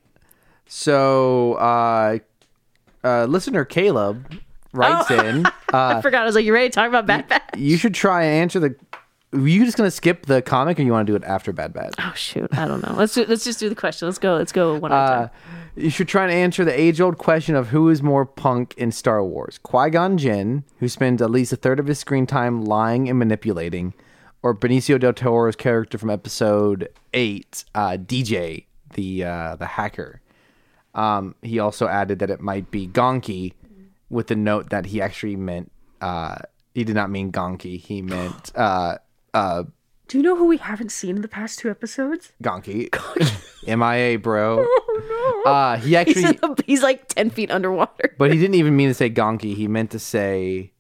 So, uh, uh, listener Caleb writes Oh. in. Uh, I forgot. I was like, you ready to talk about Bad Batch? you should try and answer the. Were you just gonna skip the comic, or you want to do it after Bad Batch? Oh shoot, I don't know. Let's do, let's just do the question. Let's go. Let's go one at a Uh, time. you should try and answer the age-old question of who is more punk in Star Wars: Qui-Gon Jinn, who spends at least a third of his screen time lying and manipulating, or Benicio del Toro's character from Episode Eight, uh, D J, the uh, the hacker. Um, he also added that it might be Gonki, with the note that he actually meant uh, he did not mean Gonki. He meant uh, uh, Do you know who we haven't seen in the past two episodes? Gonki. M I A, bro. Oh no. Uh, he He's, actually, in the, he's like ten feet underwater. but he didn't even mean to say Gonki. He meant to say,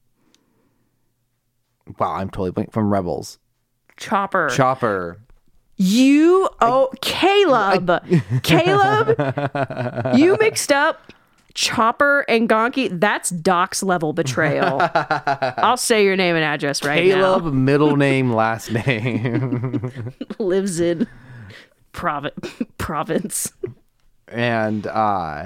wow, I'm totally blank, from Rebels. Chopper. Chopper. You oh Caleb. Caleb, you mixed up Chopper and Gonki. That's Doc's level betrayal. I'll say your name and address right Caleb, now. middle name, last name. Lives in Provi- province. And, uh,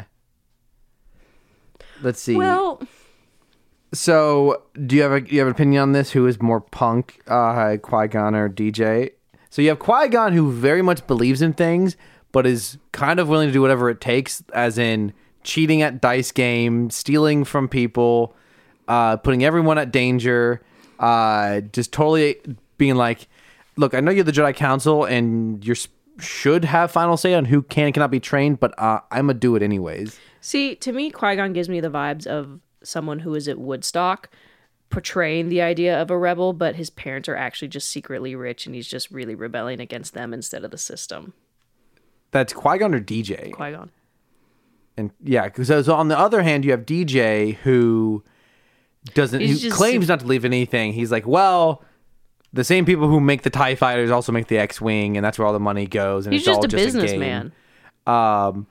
let's see. Well, So, do you have a do you have an opinion on this? Who is more punk, uh, Qui-Gon or D J? So you have Qui-Gon, who very much believes in things, but is kind of willing to do whatever it takes, as in cheating at dice game, stealing from people, uh, putting everyone at danger, uh, just totally being like, look, I know you're the Jedi Council, and you should have final say on who can and cannot be trained, but uh, I'm going to do it anyways. See, to me, Qui-Gon gives me the vibes of someone who is at Woodstock, portraying the idea of a rebel, but his parents are actually just secretly rich, and he's just really rebelling against them instead of the system. That's Qui-Gon or D J? Qui-Gon. And yeah, because so on the other hand, you have D J who doesn't, He's who just claims super- not to leave anything. He's like, well, the same people who make the TIE fighters also make the X-Wing, and that's where all the money goes. And He's it's just all a just businessman. A game. Um,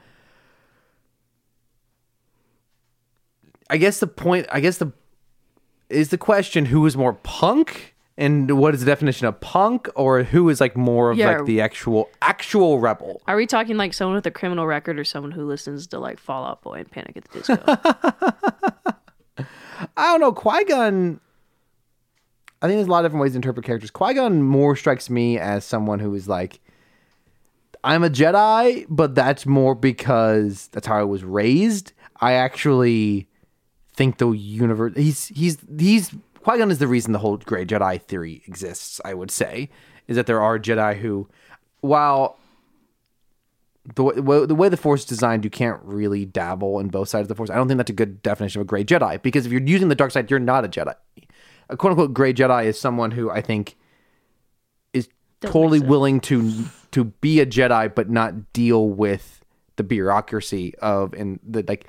I guess the point, I guess the, is the question, who is more punk? And what is the definition of punk? Or who is like more of Yeah. like the actual, actual rebel? Are we talking like someone with a criminal record or someone who listens to like Fall Out Boy and Panic at the Disco? I don't know. Qui-Gon, I think there's a lot of different ways to interpret characters. Qui-Gon more strikes me as someone who is like, I'm a Jedi, but that's more because that's how I was raised. I actually think the universe, he's, he's, he's, Qui-Gon is the reason the whole Grey Jedi theory exists, I would say, is that there are Jedi who, while the way, the way the Force is designed, you can't really dabble in both sides of the Force. I don't think that's a good definition of a Grey Jedi, because if you're using the dark side, you're not a Jedi. A quote-unquote Grey Jedi is someone who I think is Doesn't totally make sense. willing to to be a Jedi, but not deal with the bureaucracy of, and the, like,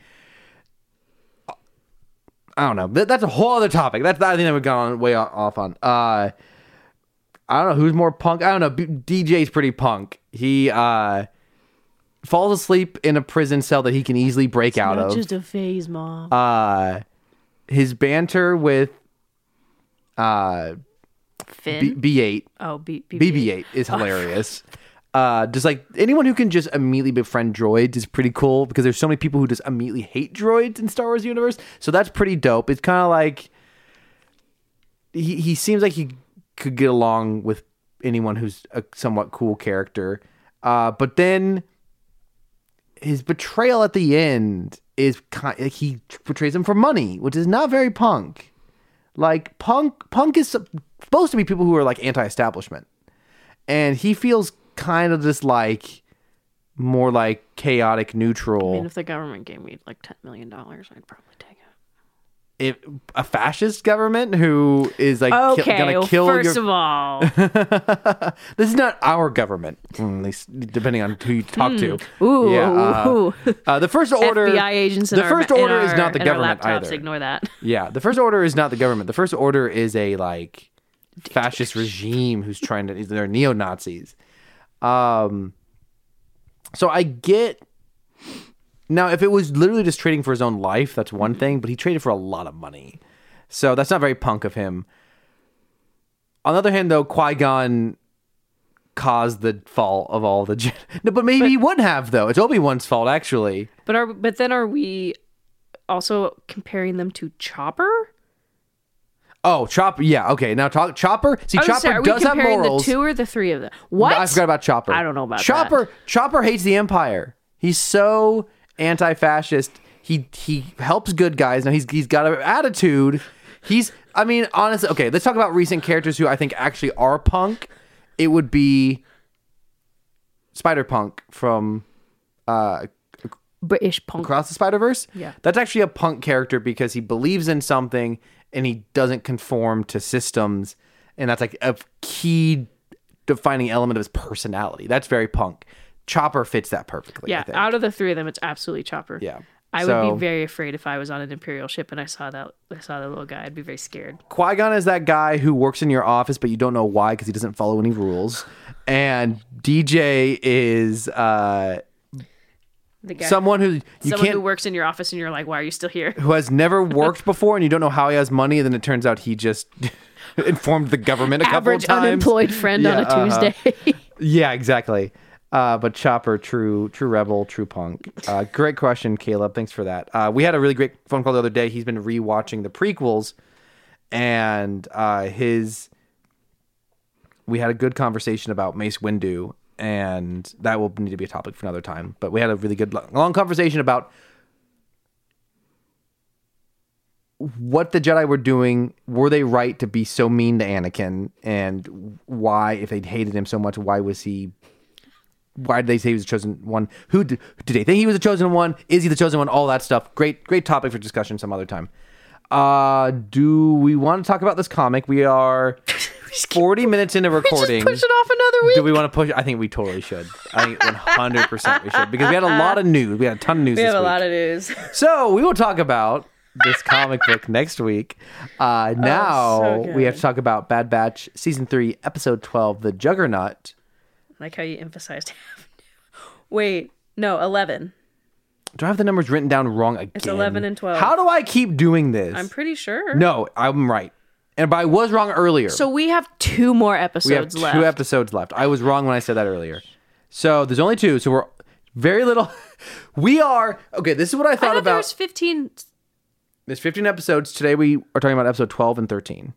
I don't know. That, that's a whole other topic. That's I think that we've gone way off on. Uh, I don't know who's more punk. I don't know. B- D J's pretty punk. He uh, falls asleep in a prison cell that he can easily break out Not of. just a phase, Mom. Uh, his banter with uh, Finn? B- B8, oh, B- B- B B eight is hilarious. Uh, just like anyone who can just immediately befriend droids is pretty cool, because there's so many people who just immediately hate droids in Star Wars universe. So that's pretty dope. It's kind of like he he seems like he could get along with anyone who's a somewhat cool character. Uh, but then his betrayal at the end is kind like he betrays him for money, which is not very punk. Like punk punk is supposed to be people who are like anti-establishment, and he feels kind of just like more like chaotic neutral. I mean, if the government gave me like ten million dollars, I'd probably take it. If a fascist government who is like ki- Okay, gonna well, kill first your of all, this is not our government, mm, at least depending on who you talk to. ooh, Yeah, uh, ooh. uh, the first order F B I agents. In the our, first in order is our- not the in our government laptops, either. Ignore that. Yeah, the first order is not the government. The first order is a like fascist regime who's trying to. They're neo Nazis. Um, so I get. Now, if it was literally just trading for his own life, that's one thing. But he traded for a lot of money, so that's not very punk of him. On the other hand, though, Qui-Gon caused the fall of all the. No, but maybe But- he wouldn't have though. It's Obi-Wan's fault, actually. But are but then are we also comparing them to Chopper? Oh, Chopper. Yeah, okay. Now, talk Chopper. See, I was Chopper gonna say, are does we have comparing morals. the two or the three of them? What? I forgot about Chopper. I don't know about Chopper. Chopper hates the Empire. He's so anti-fascist. He he helps good guys. Now he's he's got an attitude. He's. I mean, honestly. Okay, let's talk about recent characters who I think actually are punk. It would be Spider-Punk from uh, British punk. Across the Spider-Verse. Yeah. That's actually a punk character because he believes in something and he doesn't conform to systems, and that's like a key defining element of his personality. That's very punk. Chopper fits that perfectly. I Yeah, think. out of the three of them, it's absolutely Chopper. Yeah. I So- would be very afraid if I was on an Imperial ship and I saw that I saw that little guy. I'd be very scared. Qui-Gon is that guy who works in your office, but you don't know why because he doesn't follow any rules. And D J is uh, The guy, someone who you someone can't, who works in your office and you're like, why are you still here? who has never worked before, and you don't know how he has money. And then it turns out he just informed the government a couple Average of times. unemployed friend Yeah, on a uh-huh. Tuesday. Yeah, exactly. Uh, but Chopper, true, true rebel, true punk. Uh, great question, Caleb. Thanks for that. Uh, we had a really great phone call the other day. He's been rewatching the prequels, and uh, his. We had a good conversation about Mace Windu, and that will need to be a topic for another time. But we had a really good long conversation about what the Jedi were doing. Were they right to be so mean to Anakin? And why, if they hated him so much, why was he... Why did they say he was the chosen one? Who did, did they think he was the chosen one? Is he the chosen one? All that stuff. Great, great topic for discussion some other time. Uh, do we want to talk about this comic? We are forty minutes into recording. Just push it off another week. Do we want to push? I think we totally should. I think one hundred percent we should, because we had a lot of news. We had a ton of news. We this have a week. lot of news. So we will talk about this comic book next week. Uh, now Oh, so we have good. to talk about Bad Batch season three, episode twelve, The Juggernaut. Like how you emphasized. Wait, no, eleven. Do I have the numbers written down wrong again? It's eleven and twelve. How do I keep doing this? I'm pretty sure. No, I'm right. And but I was wrong earlier. So we have two more we have episodes two left. episodes left. I was wrong when I said that earlier. So there's only two. So we're very little. We are okay. This is what I I thought thought there about. was fifteen. There's fifteen episodes. Today we are talking about episode twelve and thirteen.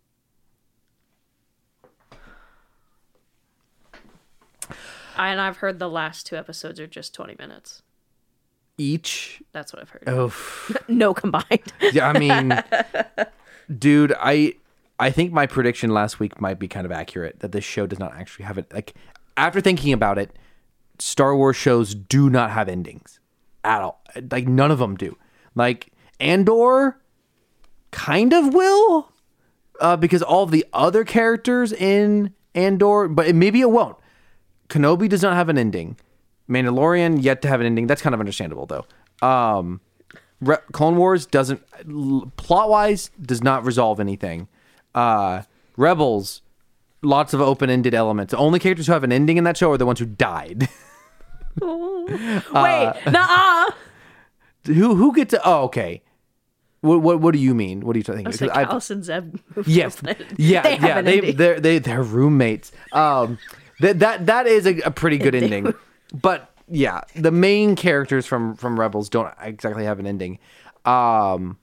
And I've heard the last two episodes are just twenty minutes. Each. That's what I've heard. Oh, No combined. yeah. I mean, dude, I I think my prediction last week might be kind of accurate, that this show does not actually have it. Like, after thinking about it, Star Wars shows do not have endings at all. Like, none of them do. Like, Andor kind of will, uh, because all of the other characters in Andor, but it, maybe it won't. Kenobi does not have an ending. Mandalorian yet to have an ending. That's kind of understandable, though. Um, Re- Clone Wars doesn't, l- plot-wise, does not resolve anything. Uh, Rebels, lots of open-ended elements. The only characters who have an ending in that show are the ones who died. Wait, nuh-uh. who who get to? Oh, okay. What what what do you mean? What are you thinking? It's like I've- Alice and Zeb. Yes, yeah, They have yeah. an They ending. they're they they're roommates. Um, that that that is a, a pretty good ending. But yeah, the main characters from from Rebels don't exactly have an ending. Um,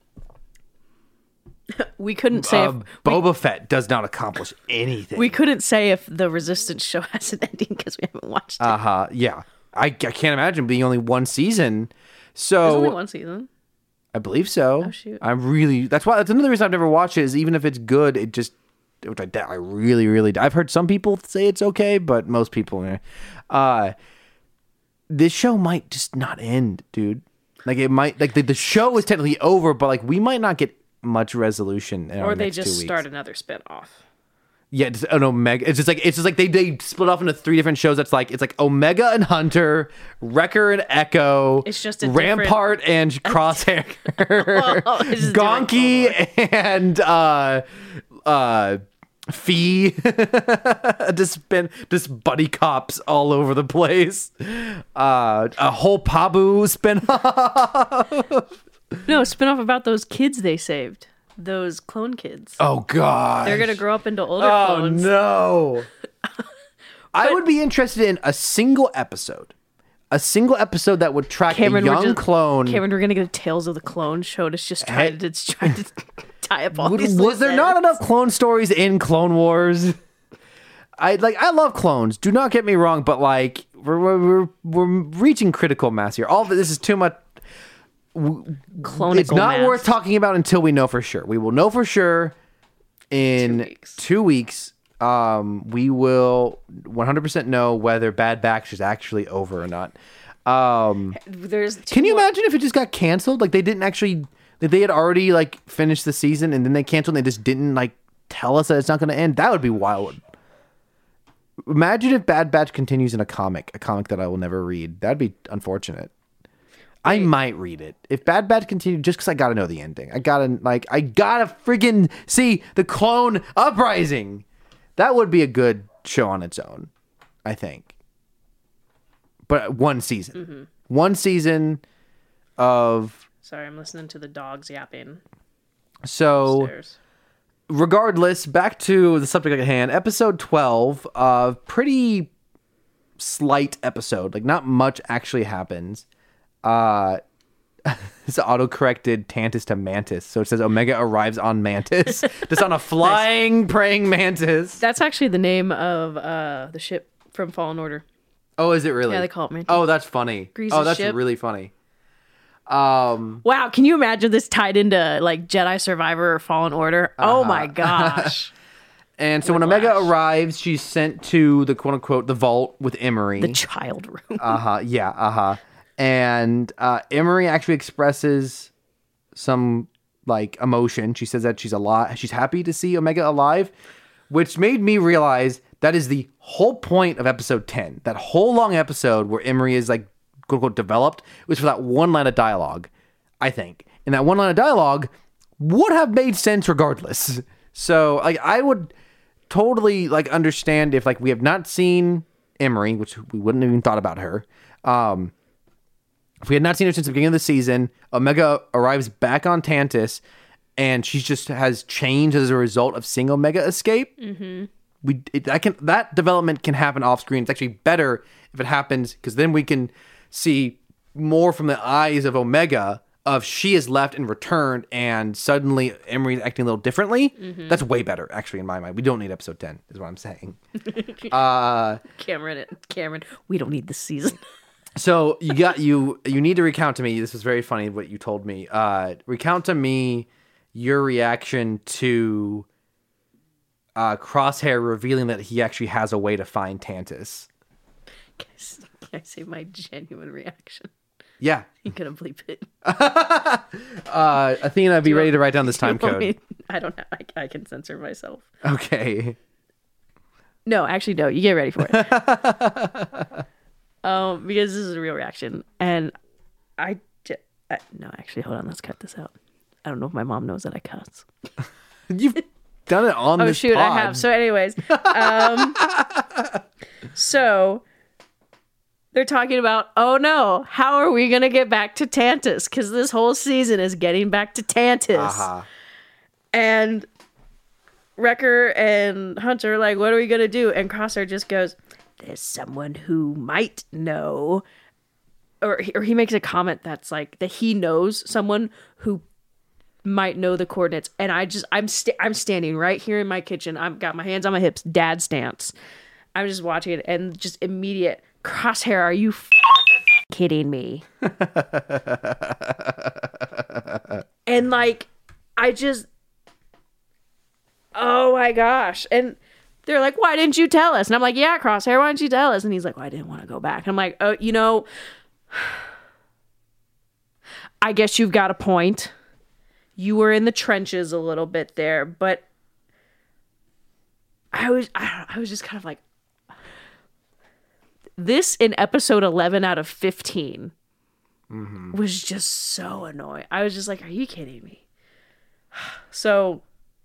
We couldn't say uh, if, Boba Fett does not accomplish anything. we couldn't say if the Resistance show has an ending because we haven't watched it. uh huh. Yeah, I, I can't imagine being only one season. So There's only one season. I believe so. Oh, shoot. I'm really. That's why. That's another reason I've never watched it. Is even if it's good, it just. Which I, I really, really. I've heard some people say it's okay, but most people. eh. Uh, this show might just not end, dude. Like it might. Like the, the show is technically over, but like we might not get much resolution. In Or our they next just two weeks. start another spin-off. Yeah, just an Omega. It's just like it's just like they they split off into three different shows. That's like it's like Omega and Hunter, Wrecker and Echo. It's just a Rampart and Crosshair, Oh, it's just different Gonky and uh uh Fee. just been just buddy cops all over the place. Uh, a whole Pabu spin off. No, spin-off about those kids they saved. Those clone kids. Oh god, They're going to grow up into older Oh clones. no. I would be interested in a single episode. A single episode that would track Cameron, a we're young just- clone. Cameron, we're going to get a Tales of the Clone show. It's just trying, to, it's trying to tie up all Would- these was there loose not ends. enough clone stories in Clone Wars? I like I love clones. Do not get me wrong, but like we're we're we're, we're reaching critical mass here. All of this is too much. Clonical It's not mass. worth talking about until we know for sure. We will know for sure in Two weeks. two weeks. Um, we will one hundred percent know whether Bad Batch is actually over or not. Um, There's two can you more- imagine if it just got canceled? Like they didn't actually, that they had already like finished the season and then they canceled and they just didn't like tell us that it's not going to end. That would be wild. Imagine if Bad Batch continues in a comic, a comic that I will never read. That'd be unfortunate. I might read it if Bad Batch continued, just because I gotta know the ending. I gotta like, I gotta friggin' see the Clone Uprising. That would be a good show on its own, I think. But one season, Mm-hmm. one season of Sorry, I'm listening to the dogs yapping so. upstairs. Regardless, back to the subject at hand. Episode twelve, uh, pretty slight episode. Like not much actually happens. Uh, it's auto-corrected Tantus to Mantis. So it says Omega arrives on Mantis. Just on a flying, praying Mantis. That's actually the name of uh, the ship from Fallen Order. Oh, is it really? Yeah, they call it Mantis. Oh, that's funny. Grease's oh, that's ship. really funny. Um, Wow, can you imagine this tied into like Jedi Survivor or Fallen Order? Oh my gosh. and so when Whiplash. Omega arrives, she's sent to the quote unquote the vault with Emery. The child room. Uh huh. Yeah. Uh huh. And uh, Emery actually expresses some like emotion. She says that she's alive. She's happy to see Omega alive, which made me realize that is the whole point of episode ten. That whole long episode where Emery is like quote unquote developed was for that one line of dialogue, I think. And that one line of dialogue would have made sense regardless. So like I would totally like understand if like we have not seen Emery, which we wouldn't have even thought about her. Um, if we had not seen her since the beginning of the season, Omega arrives back on Tantus, and she just has changed as a result of seeing Omega escape. Mm-hmm. We it, that can that development can happen off screen. It's actually better if it happens because then we can see more from the eyes of Omega of she is left and returned, and suddenly Emery's acting a little differently. Mm-hmm. That's way better, actually, in my mind. We don't need episode ten, is what I'm saying. uh, Cameron, Cameron, we don't need this season. So you got you you need to recount to me. This was very funny what you told me. Uh, recount to me your reaction to uh, Crosshair revealing that he actually has a way to find Tantus. Can I say my genuine reaction? Yeah. You gonna bleep it? uh, Athena, be ready to write down this time Do you want code. me- I don't know. I, I can censor myself. Okay. No, actually, no. You get ready for it. um, because this is a real reaction, and I, j- I no, actually, hold on. Let's cut this out. I don't know if my mom knows that I cuss. You've done it on Oh this shoot, pod. I have. So, anyways, um, so they're talking about, oh no, how are we gonna get back to Tantus? Because this whole season is getting back to Tantus. Uh-huh. And Wrecker and Hunter are like, what are we gonna do? And Crosshair just goes, there's someone who might know. Or, or he makes a comment that's like that he knows someone who might know the coordinates. And I just I'm sta- I'm standing right here in my kitchen. I've got my hands on my hips, dad stance. I'm just watching it, and just immediate Crosshair. Are you f- kidding me? And like, I just, oh my gosh. And they're like, why didn't you tell us? And I'm like, yeah, Crosshair, why didn't you tell us? And he's like, well, I didn't want to go back. And I'm like, oh, you know, I guess you've got a point. You were in the trenches a little bit there, but I was, I, don't know, I was just kind of like, this in episode eleven out of fifteen mm-hmm. was just so annoying. I was just like, are you kidding me? So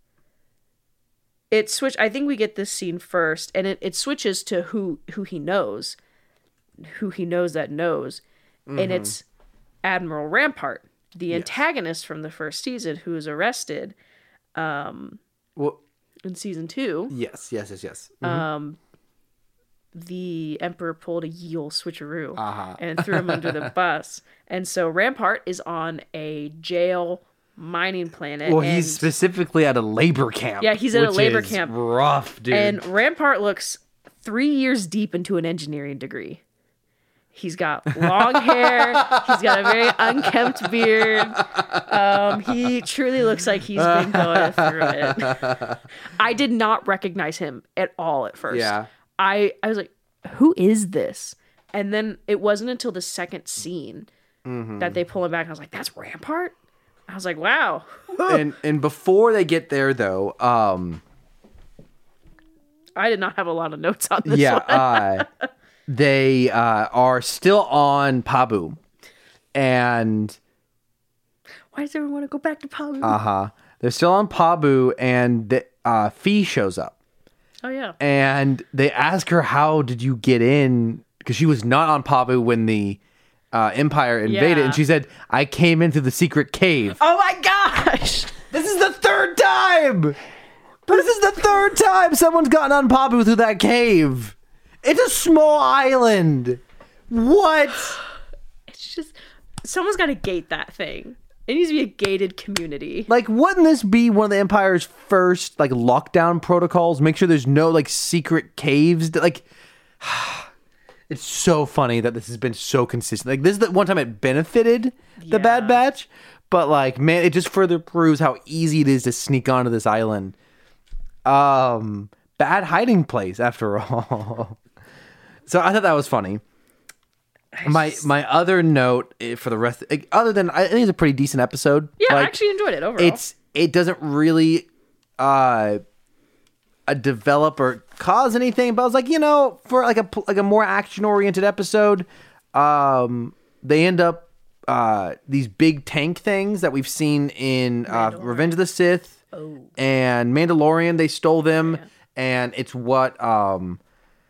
it switched. I think we get this scene first, and it, it switches to who, who he knows, who he knows that knows. Mm-hmm. And it's Admiral Rampart, the yes. antagonist from the first season, who is arrested um, well, in season two. Yes, yes, yes, yes. Mm-hmm. Um, the Emperor pulled a Yule switcheroo uh-huh. and threw him under the bus. And so Rampart is on a jail mining planet. Well, and, he's specifically at a labor camp. Yeah, he's at a which labor is camp. Rough, dude. And Rampart looks three years deep into an engineering degree. He's got long hair. He's got a very unkempt beard. Um, he truly looks like he's been going through it. I did not recognize him at all at first. Yeah. I, I was like, who is this? And then it wasn't until the second scene mm-hmm. that they pull him back. I was like, that's Rampart? I was like, wow. and and before they get there, though, um, I did not have a lot of notes on this yeah, one. uh, they uh, are still on Pabu. And why does everyone want to go back to Pabu? Uh-huh. They're still on Pabu, and the, uh, Fee shows up. Oh, yeah. And they ask her, how did you get in? Because she was not on Pabu when the uh, Empire invaded. Yeah. And she said, I came in through the secret cave. Oh, my gosh. This is the third time. This is the third time someone's gotten on Pabu through that cave. It's a small island. What? It's just, someone's got to gate that thing. It needs to be a gated community. Like, wouldn't this be one of the Empire's first, like, lockdown protocols? Make sure there's no, like, secret caves. Like, It's so funny that this has been so consistent. Like, this is the one time it benefited the Yeah. Bad Batch, but like, man, it just further proves how easy it is to sneak onto this island. Um, bad hiding place after all. So I thought that was funny. My my other note eh, for the rest, like, other than I think it's a pretty decent episode. Yeah, I Like, actually enjoyed it overall. It's it doesn't really uh, uh develop or cause anything, but I was like, you know, for like a like a more action oriented episode, um, they end up uh these big tank things that we've seen in uh, Revenge of the Sith Oh. and Mandalorian. They stole them, and it's what um.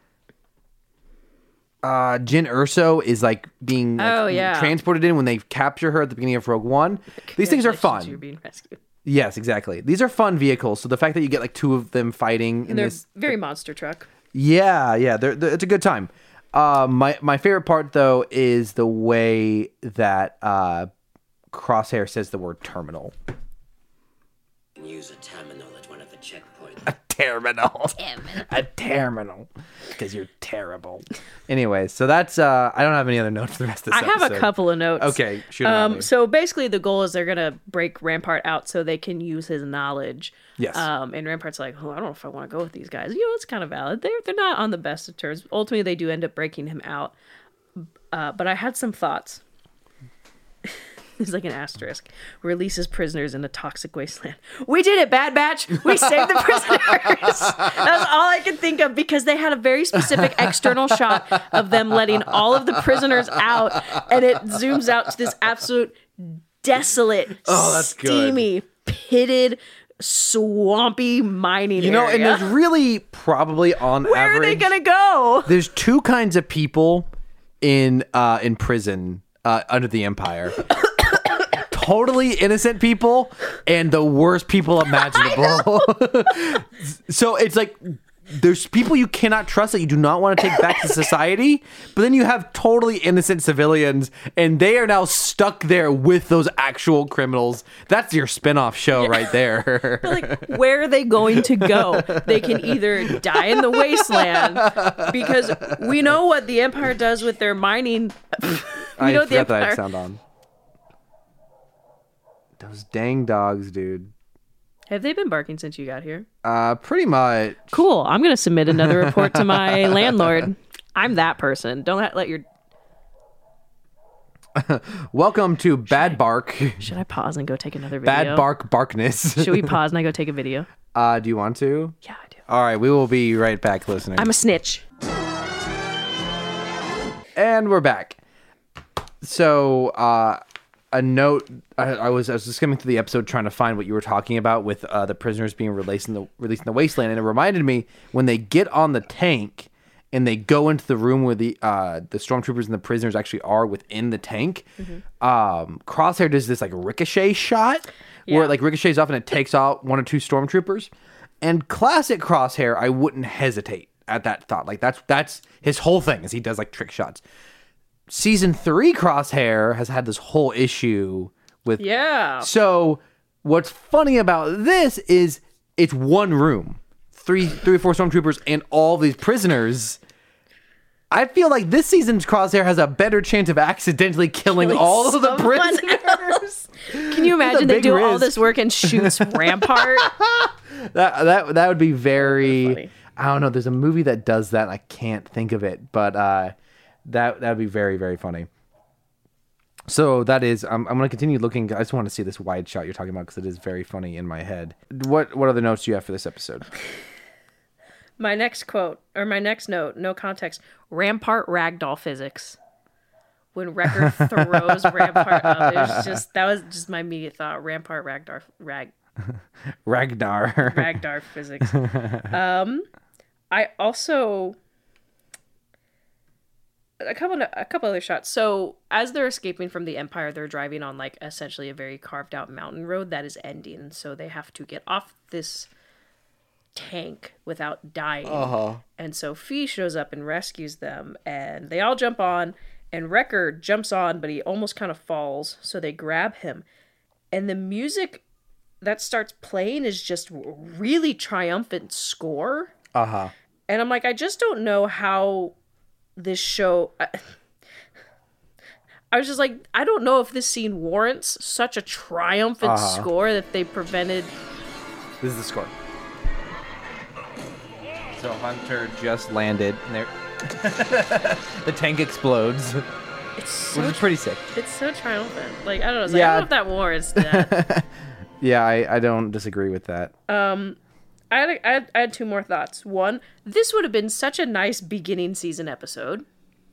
Uh, Jyn Erso is like being like, Oh, yeah. transported in when they capture her at the beginning of Rogue One. These things are Congratulations, You're fun. being rescued. Yes, exactly. These are fun vehicles. So the fact that you get like two of them fighting in They're this, very monster truck. yeah, yeah, they're, they're- it's a good time. Uh, my my favorite part though is the way that uh, Crosshair says the word terminal. Use a terminal at one of the checkpoints. A terminal. A terminal. Because you're terrible. Anyway, so that's uh I don't have any other notes for the rest of this I have episode. a couple of notes. Okay, shoot 'em at me. Um, so basically, the goal is they're gonna break Rampart out so they can use his knowledge. Yes. Um, and Rampart's like, oh, I don't know if I want to go with these guys. You know, it's kind of valid. They're they're not on the best of terms. Ultimately, they do end up breaking him out. Uh, but I had some thoughts. It's like an asterisk. Releases prisoners in a toxic wasteland. We did it, Bad Batch. We saved the prisoners. That's all I could think of because they had a very specific external shot of them letting all of the prisoners out, and it zooms out to this absolute desolate, Oh, that's good. steamy, pitted, swampy mining You know, and area. there's really probably on Where average are they gonna go? there's two kinds of people in uh in prison uh under the Empire. Totally innocent people and the worst people imaginable. So it's like there's people you cannot trust that you do not want to take back to society, but then you have totally innocent civilians and they are now stuck there with those actual criminals. That's your spin-off show right there. Like, where are they going to go? They can either die in the wasteland because we know what the Empire does with their mining. we I know what the forgot that I Empire. had sound on. Those dang dogs, dude. Have they been barking since you got here? Uh, pretty much. Cool. I'm gonna submit another report to my landlord. I'm that person. Don't let- let your. Welcome to Bad Bark. Should I pause and go take another video? Bad Bark Barkness. Should we pause and I go take a video? Uh, do you want to? Yeah, I do. All right, we will be right back, listeners. I'm a snitch. And we're back. So, uh, a note. I, I was I was just skimming through the episode trying to find what you were talking about with uh, the prisoners being released in the released in the wasteland, and it reminded me when they get on the tank and they go into the room where the uh, the stormtroopers and the prisoners actually are within the tank. Um, Crosshair does this like ricochet shot where Yeah. it like ricochets off and it takes out one or two stormtroopers. And classic Crosshair, I wouldn't hesitate at that thought. Like that's that's his whole thing is he does like trick shots. Season three Crosshair has had this whole issue with. Yeah. So what's funny about this is it's one room, three, three or four stormtroopers, and all these prisoners. I feel like this season's Crosshair has a better chance of accidentally killing Killing all of the someone prisoners. else. Can you imagine they big do all risk. this work and shoots Rampart? That that that would be very. funny. I don't know. There's a movie that does that. And I can't think of it, but uh, that that would be very very funny. So that is. I'm I'm gonna continue looking. I just want to see this wide shot you're talking about because it is very funny in my head. What what other notes do you have for this episode? My next quote, or my next note, no context. Rampart ragdoll physics. When Wrecker throws Rampart up, it was just that was just my immediate thought. Rampart ragdoll rag Ragnar. ragdoll physics. Um, I also a couple a couple other shots. So as they're escaping from the Empire, they're driving on like essentially a very carved out mountain road that is ending. So they have to get off this tank without dying. Uh-huh. And so Fee shows up and rescues them, and they all jump on, and Wrecker jumps on, but he almost kind of falls, so they grab him. And the music that starts playing is just really triumphant score. Uh huh. And I'm like, I just don't know how this show. I, I was just like, I don't know if this scene warrants such a triumphant Uh-huh. score that they prevented. This is the score. So Hunter just landed, and there, the tank explodes, It's so, which is pretty sick. it's so triumphant. Like, I don't know. It's like, Yeah. I don't know if that warrants that. Yeah, I, I don't disagree with that. I had, I, had, I had two more thoughts. One, this would have been such a nice beginning season episode.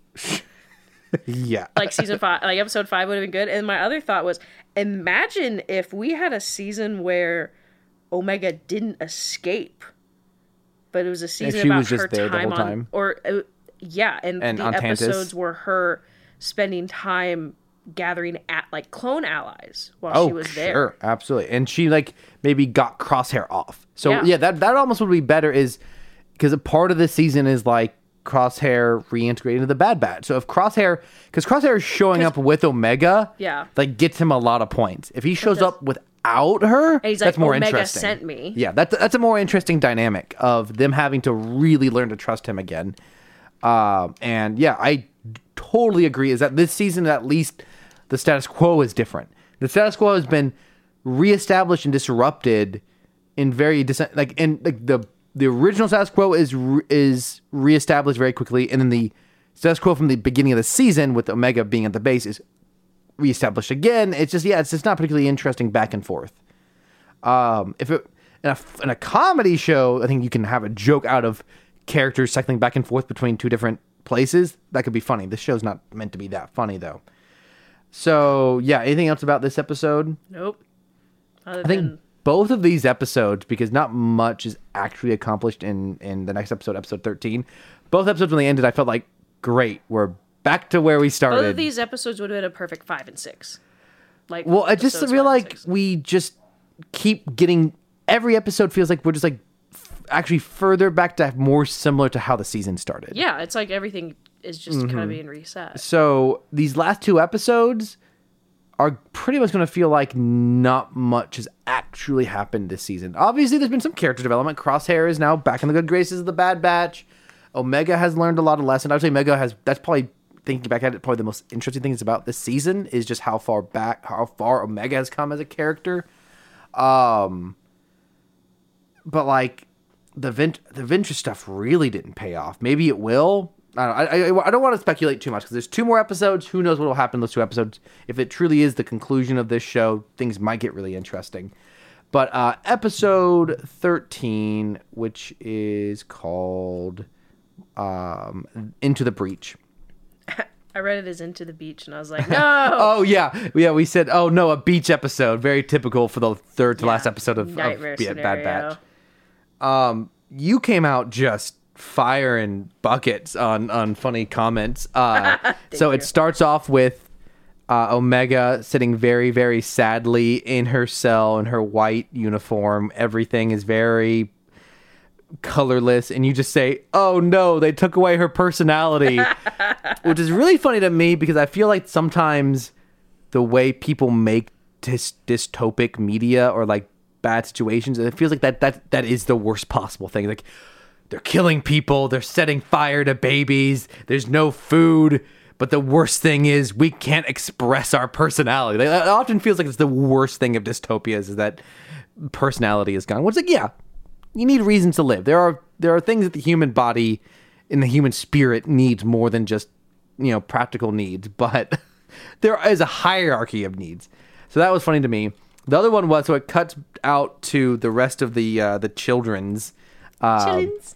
Yeah. Like season five, like episode five would have been good. And my other thought was, imagine if we had a season where Omega didn't escape, but it was a season she about was just her there the time whole on, time. or uh, yeah, and, And the on Tantus. episodes were her spending time gathering at like clone allies while Oh, she was there. sure, absolutely. And she like maybe got Crosshair off. So Yeah. yeah, that that almost would be better, is because a part of this season is like Crosshair reintegrating into the Bad Batch. So if Crosshair, because Crosshair is showing up with Omega, Yeah. like gets him a lot of points. If he shows does. up without her, And he's that's like, more Omega interesting. sent me. Yeah, that's that's a more interesting dynamic of them having to really learn to trust him again. Um, and yeah, I totally agree. Is that this season at least the status quo is different. The status quo has been reestablished and disrupted in very dis- like in like the the original status quo is re- is reestablished very quickly, and then the status quo from the beginning of the season with Omega being at the base is reestablished again. It's just yeah, it's just not particularly interesting back and forth. Um, if it in a in a comedy show, I think you can have a joke out of characters cycling back and forth between two different places. That could be funny. This show's not meant to be that funny though. So yeah, anything else about this episode? Nope. Other I think than both of these episodes, because not much is actually accomplished in in the next episode, episode thirteen. Both episodes when they ended, I felt like great. We're back to where we started. both of these episodes would have been a perfect five and six. Like, Well, I just episodes feel five and like six. we just keep getting every episode feels like we're just like f- actually further back to more similar to how the season started. Yeah, it's like everything is just Mm-hmm. kind of being reset. So these last two episodes are pretty much going to feel like not much has actually happened this season. Obviously, there's been some character development. Crosshair is now back in the good graces of the Bad Batch. Omega has learned a lot of lessons. I would say Omega has. That's probably thinking back at it. Probably the most interesting things about this season is just how far back, how far Omega has come as a character. Um, but like the Vent, the Ventress stuff really didn't pay off. Maybe it will. I don't, I, I, I don't want to speculate too much because there's two more episodes. Who knows what will happen in those two episodes? If it truly is the conclusion of this show, things might get really interesting. But uh, episode thirteen, which is called um, Into the Breach. I read it as Into the Beach, and I was like, no. Oh, yeah. Yeah, we said, oh, no, a beach episode. Very typical for the third to Yeah, last episode of, of nightmare Be- Bad scenario. Batch. You came out just firing buckets on, on funny comments. Uh, so it you. starts off with uh, Omega sitting very, very sadly in her cell in her white uniform. Everything is very colorless, and you just say, oh no, they took away her personality. Which is really funny to me because I feel like sometimes the way people make dys- dystopic media or like bad situations, it feels like that that that is the worst possible thing. Like they're killing people, they're setting fire to babies, there's no food, but the worst thing is we can't express our personality. Like, it often feels like it's the worst thing of dystopias is that personality is gone. Which is like, yeah, you need reasons to live. There are there are things that the human body and the human spirit needs more than just, you know, practical needs, but there is a hierarchy of needs. So that was funny to me. The other one was, so it cuts out to the rest of the uh, the children's uh, Chillins.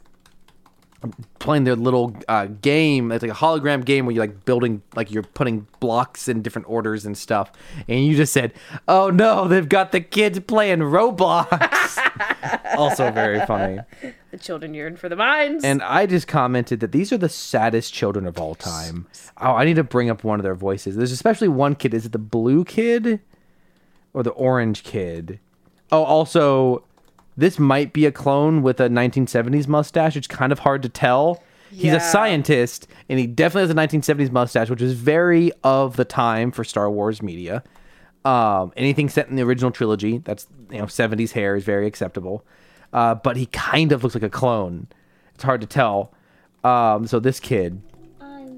playing their little uh, game. It's like a hologram game where you're like building, like you're putting blocks in different orders and stuff. And you just said, oh no, they've got the kids playing Roblox. Also very funny. The children yearn for the mines. And I just commented that these are the saddest children of all time. Oh, I need to bring up one of their voices. There's especially one kid. Is it the blue kid or the orange kid? Oh, also, this might be a clone with a nineteen seventies mustache. It's kind of hard to tell. He's Yeah. a scientist, and he definitely has a nineteen seventies mustache, which is very of the time for Star Wars media. Um, anything set in the original trilogy, that's, you know, seventies hair is very acceptable. Uh, but he kind of looks like a clone. It's hard to tell. Um, so this kid, I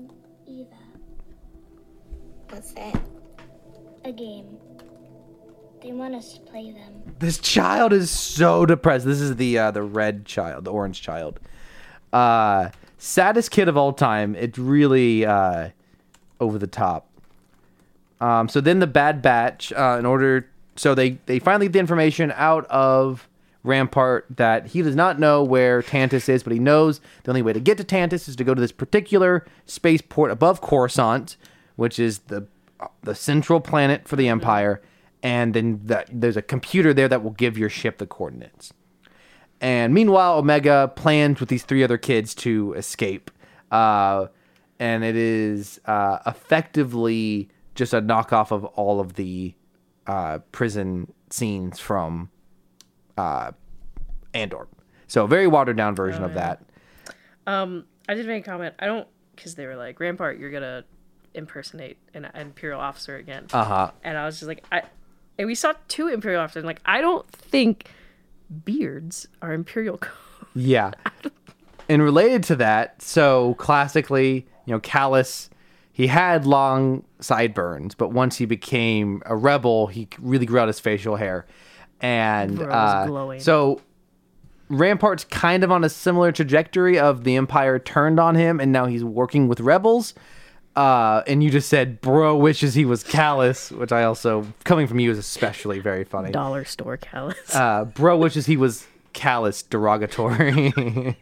What's that? A game. They want us to play them. This child is so depressed. This is the uh, the red child, the orange child. Uh, saddest kid of all time. It's really uh, over the top. Um, so then the Bad Batch, uh, in order, so they, they finally get the information out of Rampart that he does not know where Tantus is, but he knows the only way to get to Tantus is to go to this particular spaceport above Coruscant, which is the the central planet for the Empire, and then that there's a computer there that will give your ship the coordinates. And meanwhile, Omega plans with these three other kids to escape, uh, and it is uh, effectively just a knockoff of all of the uh, prison scenes from uh, Andor. So a very watered down version Oh, of yeah. that. Um, I did make a comment. I don't, because they were like, Rampart, you're gonna impersonate an Imperial officer again. Uh huh. And I was just like, I, and we saw two Imperial officers. And like, I don't think beards are Imperial code. Yeah. And related to that, so classically, you know, Callus, he had long sideburns, but once he became a rebel, he really grew out his facial hair. And Bro's uh, glowing. so Rampart's kind of on a similar trajectory of the Empire turned on him, and now he's working with rebels. Uh, and you just said, bro wishes he was Callus, which I also, coming from you, is especially very funny. Dollar store callus. Uh, bro wishes he was Callus, derogatory.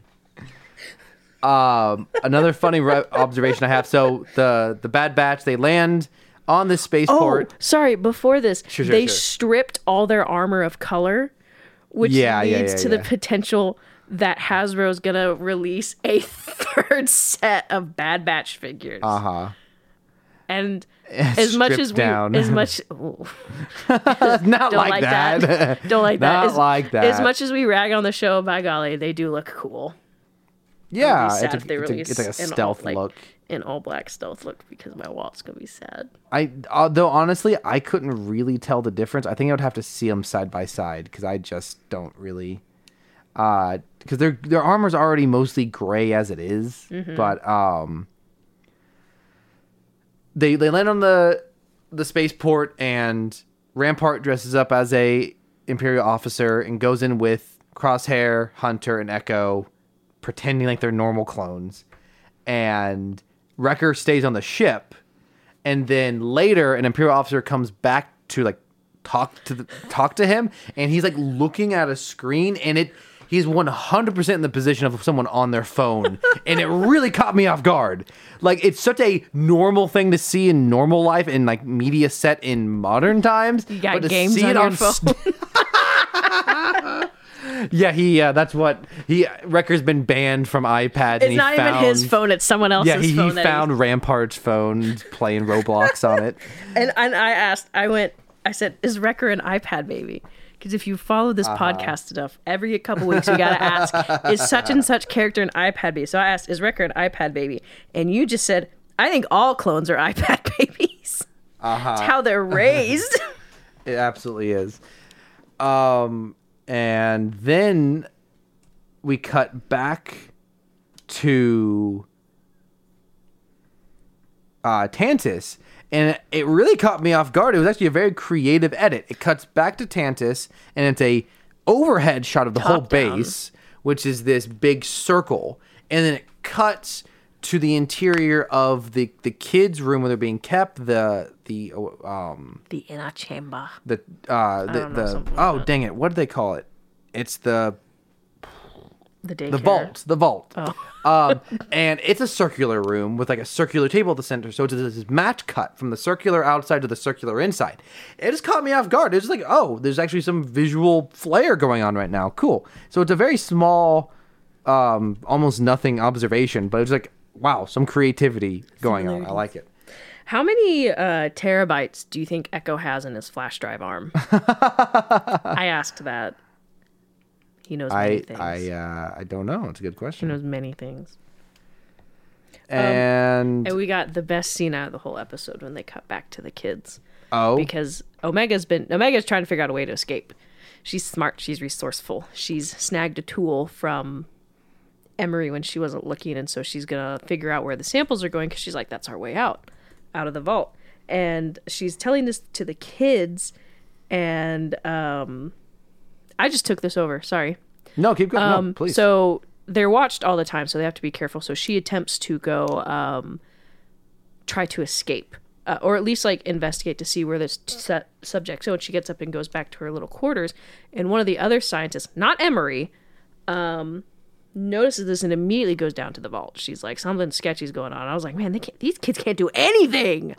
um, another funny re- observation I have. So the the Bad Batch, they land on this Oh, spaceport. sorry. Before this, Sure, sure, they sure. stripped all their armor of color, which Yeah, yeah, leads yeah, to yeah. the potential that Hasbro's gonna release a third set of Bad Batch figures. Uh huh. And as much Stripped as we, down. as much, ooh, Not don't like, like that. that. don't like that. Not As, like that. As much as we rag on the show, by golly, they do look cool. Yeah, It'll be sad it's, a, if they it's, a, release it's like a an all- stealth like, look. An all black stealth look because my wallet's gonna be sad. I although honestly, I couldn't really tell the difference. I think I would have to see them side by side because I just don't really. Uh, because their their armor's already mostly gray as it is, Mm-hmm. but um. They they land on the the spaceport, and Rampart dresses up as a Imperial officer and goes in with Crosshair, Hunter, and Echo, pretending like they're normal clones. And Wrecker stays on the ship, and then later an Imperial officer comes back to like talk to the, talk to him, and he's like looking at a screen, and it he's one hundred percent in the position of someone on their phone, and it really caught me off guard. Like, it's such a normal thing to see in normal life in like media set in modern times. You got but to games see on it your phone. st- yeah, he uh, that's what he Wrecker's been banned from iPads. and It's he not found, even his phone; it's someone else's Yeah, he, he phone. that found Rampart's phone playing Roblox on it. And and I asked, I went, I said, is Wrecker an iPad baby? Because if you follow this Uh-huh. podcast enough, every couple weeks we gotta ask, is such and such character an iPad baby? So I asked, is Wrecker an iPad baby? And you just said, I think all clones are iPad babies. Uh-huh. It's how they're raised. It absolutely is. Um, and then we cut back to uh, Tantus, and it really caught me off guard. It was actually a very creative edit. It cuts back to Tantus, and it's a overhead shot of the whole Top down. base, which is this big circle, and then it cuts to the interior of the the kids' room where they're being kept. The the um The inner chamber. the uh the, don't know, the something like oh that. dang it, what do they call it? It's the The daycare. the vault, the vault. Oh. um, and it's a circular room with like a circular table at the center. So it's this match cut from the circular outside to the circular inside. It just caught me off guard. It's like, oh, there's actually some visual flair going on right now. Cool. So it's a very small, um, almost nothing observation, but it's like, wow, some creativity going on. I like it. How many uh, terabytes do you think Echo has in his flash drive arm? I asked that. He knows many I things. I uh, I don't know. It's a good he question. knows many things. And, And we got the best scene out of the whole episode when they cut back to the kids. oh, Because Omega's been Omega's trying to figure out a way to escape. She's smart, she's resourceful. She's snagged a tool from Emery when she wasn't looking, and so she's gonna figure out where the samples are going because she's like, that's our way out, out of the vault. and she's telling this to the kids, and um, I just took this over. Sorry. No, keep going. Um, no, please. So they're watched all the time, so they have to be careful. So she attempts to go um, try to escape, uh, or at least like investigate to see where this t- subject. So when she gets up and goes back to her little quarters, and one of the other scientists, not Emery, um, notices this and immediately goes down to the vault. She's like, something sketchy's going on. I was like, man, they can't, these kids can't do anything.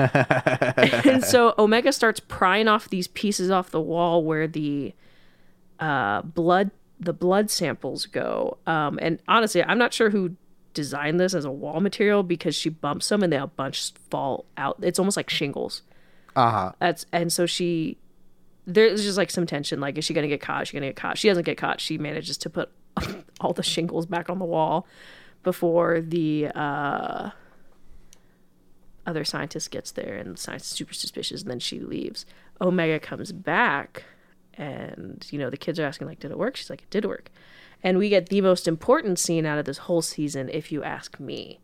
And so Omega starts prying off these pieces off the wall where the uh, blood the blood samples go. Um, and honestly, I'm not sure who designed this as a wall material, because she bumps them and they a bunch fall out. It's almost like shingles. Uh-huh. That's and so she there's just like some tension. Like, is she gonna get caught? Is she gonna get caught? She doesn't get caught. She manages to put all the shingles back on the wall before the uh, other scientist gets there, and the scientist is super suspicious, and then she leaves. Omega comes back, and, you know, the kids are asking, like, did it work? She's like, it did work. And we get the most important scene out of this whole season, if you ask me.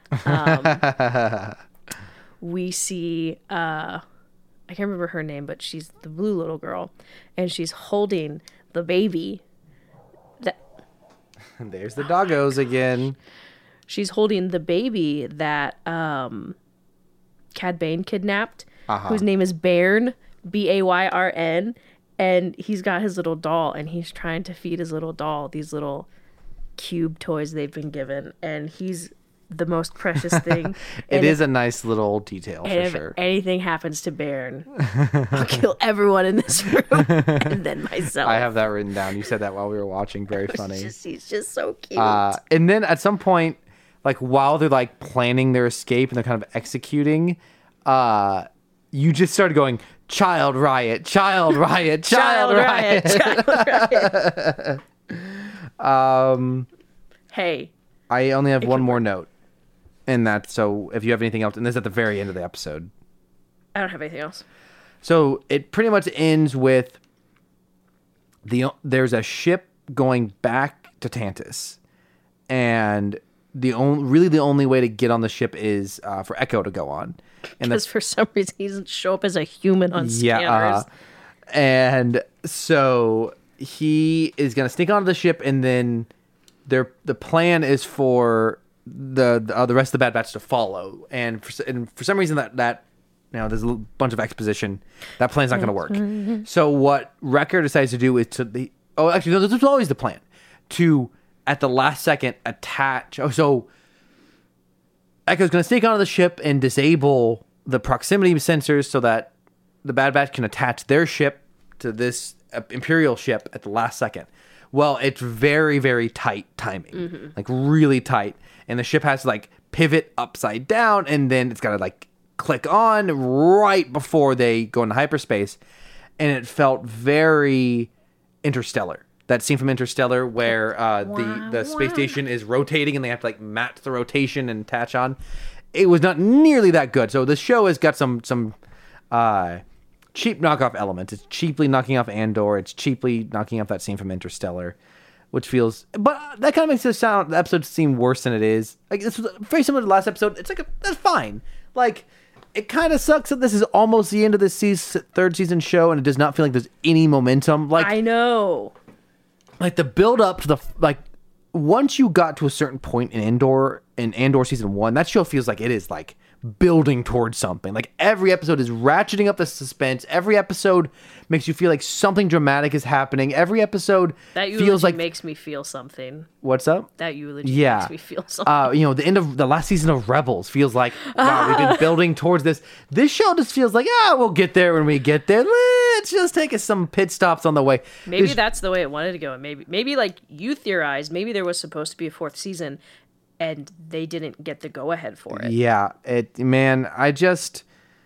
Um, we see, uh, I can't remember her name, but she's the blue little girl, and she's holding the baby. That There's the doggos again. She's holding the baby that um, Cad Bane kidnapped, uh-huh. whose name is Bairn, B A Y R N, and he's got his little doll, and he's trying to feed his little doll these little cube toys they've been given, and he's the most precious thing. It and is if, a nice little detail, and for if sure. anything happens to Bairn, I'll kill everyone in this room, and then myself. I have that written down. You said that while we were watching. Very funny. Just, he's just so cute. Uh, and then at some point, like while they're like planning their escape and they're kind of executing, uh, you just started going, child riot, child riot, child, Child riot. riot, child riot. um, Hey. I only have It one could more work. note. And that, so if you have anything else, and this is at the very end of the episode. I don't have anything else. So it pretty much ends with the there's a ship going back to Tantus, and the only really the only way to get on the ship is uh, for Echo to go on, and Because for some reason he doesn't show up as a human on yeah, scanners. uh, and so he is gonna sneak onto the ship, and then their the plan is for the the, uh, the rest of the Bad Batch to follow, and for, and for some reason that that you know there's a bunch of exposition, that plan's not going to work. So what Wrecker decides to do is to the oh actually no, this was always the plan, to at the last second attach. Oh, so Echo's going to sneak onto the ship and disable the proximity sensors so that the Bad Batch can attach their ship to this uh, Imperial ship at the last second. Well, it's very, very tight timing, mm-hmm. like really tight. And the ship has to like pivot upside down, and then it's got to like click on right before they go into hyperspace. And it felt very Interstellar. That scene from Interstellar where uh, the, the space station is rotating and they have to like match the rotation and attach on. It was not nearly that good. So the show has got some some uh, cheap knockoff elements. It's cheaply knocking off Andor. It's cheaply knocking off that scene from Interstellar, which feels, but that kind of makes the sound the episode seem worse than it is. Like this was very similar to the last episode. It's like a, that's fine. Like it kind of sucks that this is almost the end of this season, third season show, and it does not feel like there's any momentum. Like I know. Like the build up to the like once you got to a certain point in Andor in Andor season one, that show feels like it is like building towards something. Like every episode is ratcheting up the suspense. Every episode makes you feel like something dramatic is happening. Every episode That eulogy feels like makes me feel something. what's up? That eulogy Yeah. makes me feel something. Uh, you know, the end of the last season of Rebels feels like, wow, we've been building towards this. This show just feels like, ah, we'll get there when we get there. Let's just take us some pit stops on the way. maybe This- that's the way it wanted to go. And maybe, maybe like you theorized, maybe there was supposed to be a fourth season, and they didn't get the go ahead for it. Yeah, it man, I just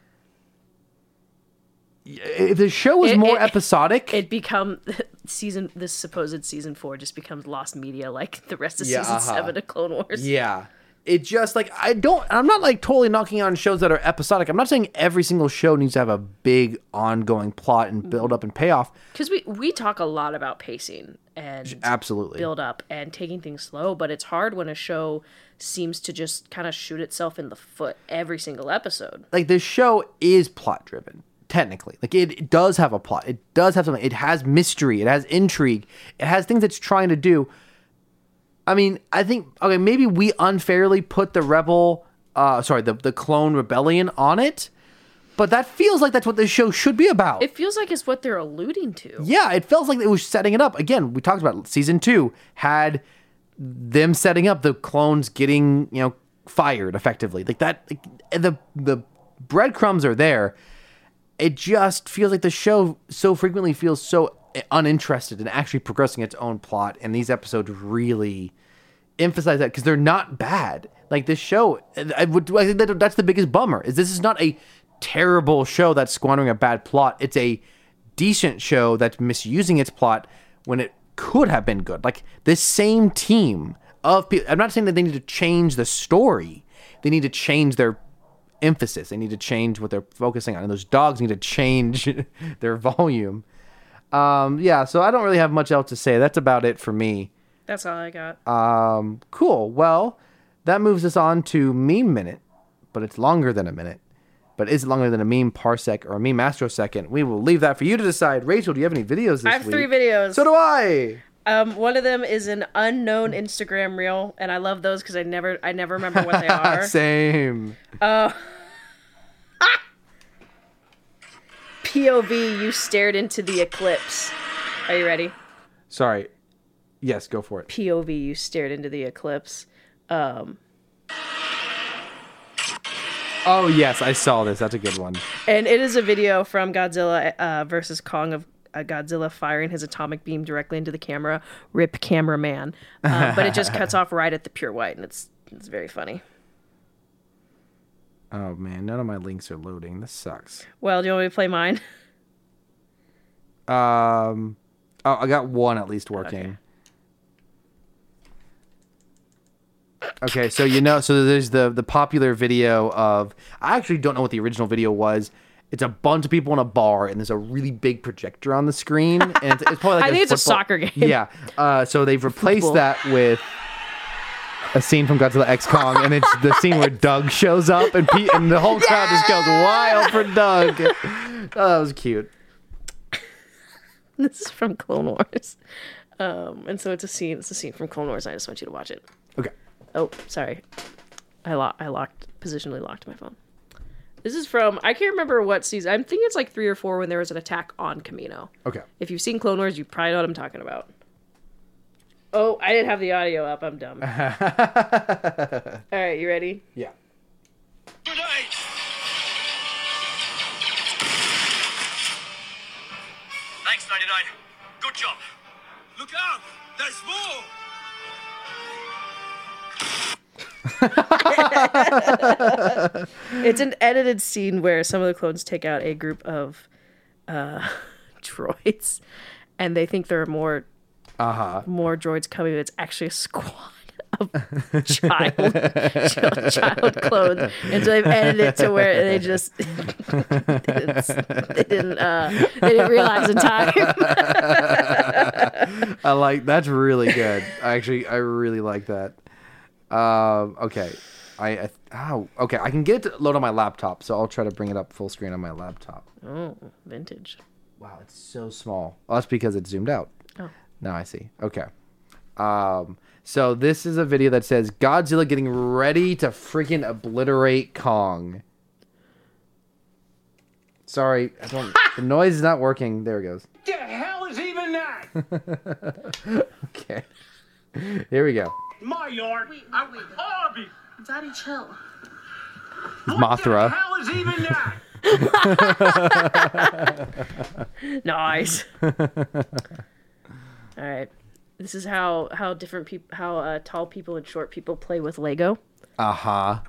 if the show was It- more it- episodic, It become season this supposed season four just becomes lost media like the rest of Yeah, season uh-huh. seven of Clone Wars. yeah, it just like I don't I'm not like totally knocking on shows that are episodic. I'm not saying every single show needs to have a big ongoing plot and build up and payoff. Because we, we talk a lot about pacing and Absolutely. build up and taking things slow, but it's hard when a show seems to just kind of shoot itself in the foot every single episode. Like this show is plot driven, technically. Like it, it does have a plot. It does have something. It has mystery. It has intrigue. It has things it's trying to do. I mean, I think, okay, maybe we unfairly put the Rebel, uh, sorry, the, the Clone Rebellion on it, but that feels like that's what this show should be about. It feels like it's what they're alluding to. Yeah, it feels like it was setting it up. Again, we talked about it. Season two had them setting up the clones getting, you know, fired effectively. Like that, like, the the breadcrumbs are there. It just feels like the show so frequently feels so uninterested in actually progressing its own plot, and these episodes really emphasize that because they're not bad. Like this show, I would I think that that's the biggest bummer is this is not a terrible show that's squandering a bad plot. It's a decent show that's misusing its plot when it could have been good. Like this same team of people. I'm not saying that they need to change the story. They need to change their emphasis. They need to change what they're focusing on, and those dogs need to change their volume. Um, yeah, so I don't really have much else to say. That's about it for me. That's all I got. Um, cool. Well, that moves us on to Meme Minute, but it's longer than a minute. But is it longer than a meme parsec or a meme astrosecond? We will leave that for you to decide. Rachel, do you have any videos this week? I have three videos. So do I. Um, one of them is an unknown Instagram reel, and I love those because I never, I never remember what they are. Same. Uh, P O V, you stared into the eclipse. Are you ready? Sorry. Yes, go for it. P O V, you stared into the eclipse. Um, oh, yes, I saw this. That's a good one. and it is a video from Godzilla uh, versus Kong of uh, Godzilla firing his atomic beam directly into the camera. Rip cameraman. Um, but it just cuts off right at the pure white, and it's it's very funny. Oh, man, none of my links are loading. This sucks. Well, do you want me to play mine? Um, oh, I got one at least working. Okay. Okay, so you know, so there's the the popular video of, I actually don't know what the original video was. It's a bunch of people in a bar, and there's a really big projector on the screen, and it's, it's probably like I think it's a football- soccer game. Yeah, uh, so they've replaced Football. that with a scene from Godzilla X Kong, and it's the scene where Doug shows up, and Pete, and the whole crowd just goes wild for Doug. Oh, that was cute. This is from Clone Wars. Um, and so it's a scene. It's a scene from Clone Wars. I just want you to watch it. Okay. Oh, sorry. I lo- I locked, positionally locked my phone. This is from, I can't remember what season. I'm thinking it's like three or four when there was an attack on Kamino. Okay. If you've seen Clone Wars, you probably know what I'm talking about. Oh, I didn't have the audio up. I'm dumb. All right, you ready? Yeah. Good night. Thanks, ninety-nine. Good job. Look out! There's more! It's an edited scene where some of the clones take out a group of uh, droids, and they think there are more Uh-huh. more droids coming. But it's actually a squad of child child, child clones, and so they've edited it to where they just it's, they didn't uh, they didn't realize in time. I like, that's really good. I actually, I really like that. Um, okay. I, I oh, okay. I can get it to load on my laptop, so I'll try to bring it up full screen on my laptop. Oh, vintage. Wow, it's so small. Well, that's because it's zoomed out. Oh. Now I see. Okay. Um, so this is a video that says Godzilla getting ready to freaking obliterate Kong. Sorry, I don't. The noise is not working. There it goes. What the hell is even that? Okay. Here we go. My yard. I'm with Harvey. Daddy, chill. Mothra. What the hell is even that? Nice. All right. This is how how different people, how uh, tall people and short people play with Lego. Uh huh.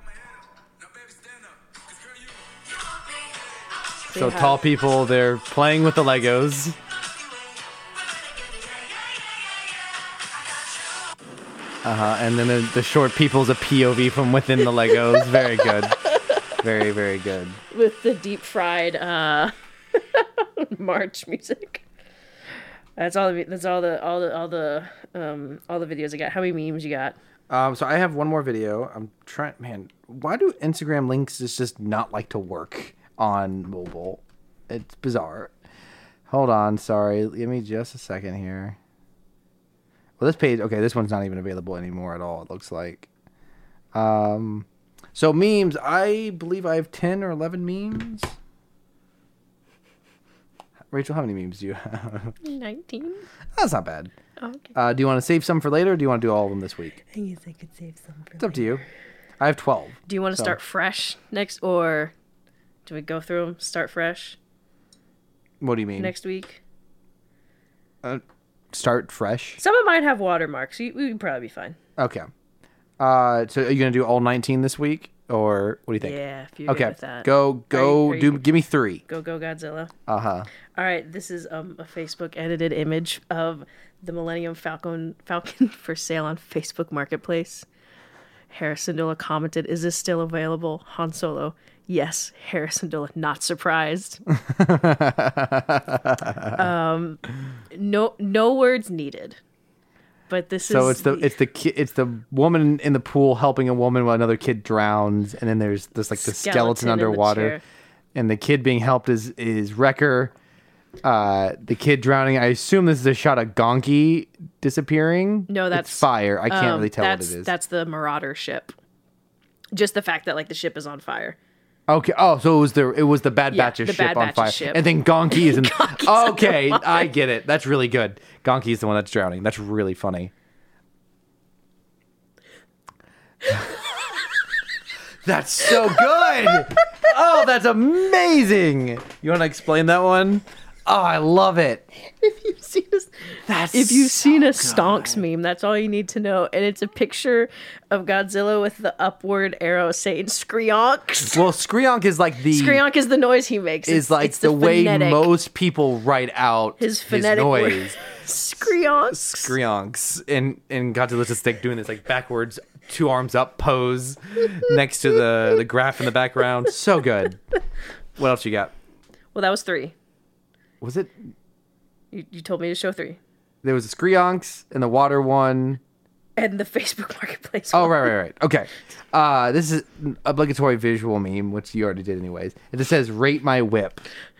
They So have- tall people, they're playing with the Legos. Uh-huh. And then the, the short people's a P O V from within the Legos. Very good. Very, very good. With the deep fried uh, March music. That's all. The, that's all the all the all the um all the videos I got. How many memes you got? Um, so I have one more video. I'm trying. Man, why do Instagram links just just not like to work on mobile? It's bizarre. Hold on. Sorry. Give me just a second here. Well, this page. Okay, this one's not even available anymore at all. It looks like. Um, so memes. I believe I have ten or eleven memes. Rachel, how many memes do you have? Nineteen. That's not bad. Oh, okay. Uh, do you want to save some for later, or do you want to do all of them this week? I guess I could save some for It's up to you. I have twelve. Do you want to so. start fresh next, or do we go through them? Start fresh What do you mean? next week. Uh, start fresh. Some of mine have watermarks. We we would probably be fine. Okay. Uh, so are you gonna do all nineteen this week, or what do you think? Yeah, if you're Okay. good with that. Go go Are you- are do. you- Give me three. Go go Godzilla. Uh huh. All right, this is um, a Facebook edited image of the Millennium Falcon Falcon for sale on Facebook Marketplace. Harrison Dilla commented, "Is this still available?" Han Solo, "Yes." Harrison Dilla, not surprised. um, no no words needed. But this So is it's the it's the ki- it's the woman in the pool helping a woman while another kid drowns, and then there's this like the skeleton, Skeleton in the underwater, chair. and the kid being helped is is Wrecker. Uh, the kid drowning. I assume this is a shot of Gonki disappearing. No, that's it's fire. I can't um, really tell what that's, it is. That's the Marauder ship. Just the fact that like the ship is on fire. Okay. Oh, so it was the it was the Bad Yeah, Batch's the ship Bad on Batch's fire, ship. and then Gonki is in. Gonki's Okay, underwater. I get it. That's really good. Gonki is the one that's drowning. That's really funny. That's so good. Oh, that's amazing. You want to explain that one? Oh, I love it. If you've seen a, That's if you've so seen a good. Stonks meme, that's all you need to know. And it's a picture of Godzilla with the upward arrow saying Skreonk. Well, Skreonk is like the Skreonk is the noise he makes. is It's- like it's the, way phonetic- most people write out his phonetic word. noise. Skreonk. Skreonks, and and Godzilla's just like doing this like backwards, two arms up pose next to the the graph in the background. So good. What else you got? Well, that was three. Was it? You, you told me to show three. There was the Skreonks and the water one. And the Facebook Marketplace. Oh one. right, right, right. Okay. Uh, this is an obligatory visual meme, which you already did anyways. It just says "Rate my whip."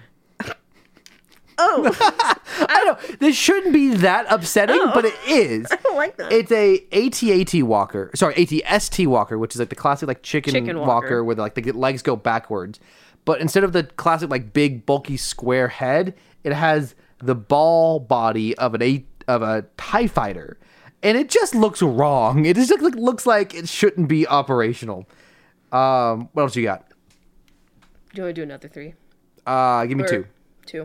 Oh, I know this shouldn't be that upsetting, Oh. but it is. I don't like that. It's a AT-AT walker. Sorry, A T S T walker, which is like the classic like chicken, Chicken walker. walker. where like the legs go backwards. But instead of the classic like big bulky square head, it has the ball body of an a of a TIE fighter. And it just looks wrong. It just look, like, looks like it shouldn't be operational. Um, what else you got? Do you want to do another three? Uh, give me Or two. Two.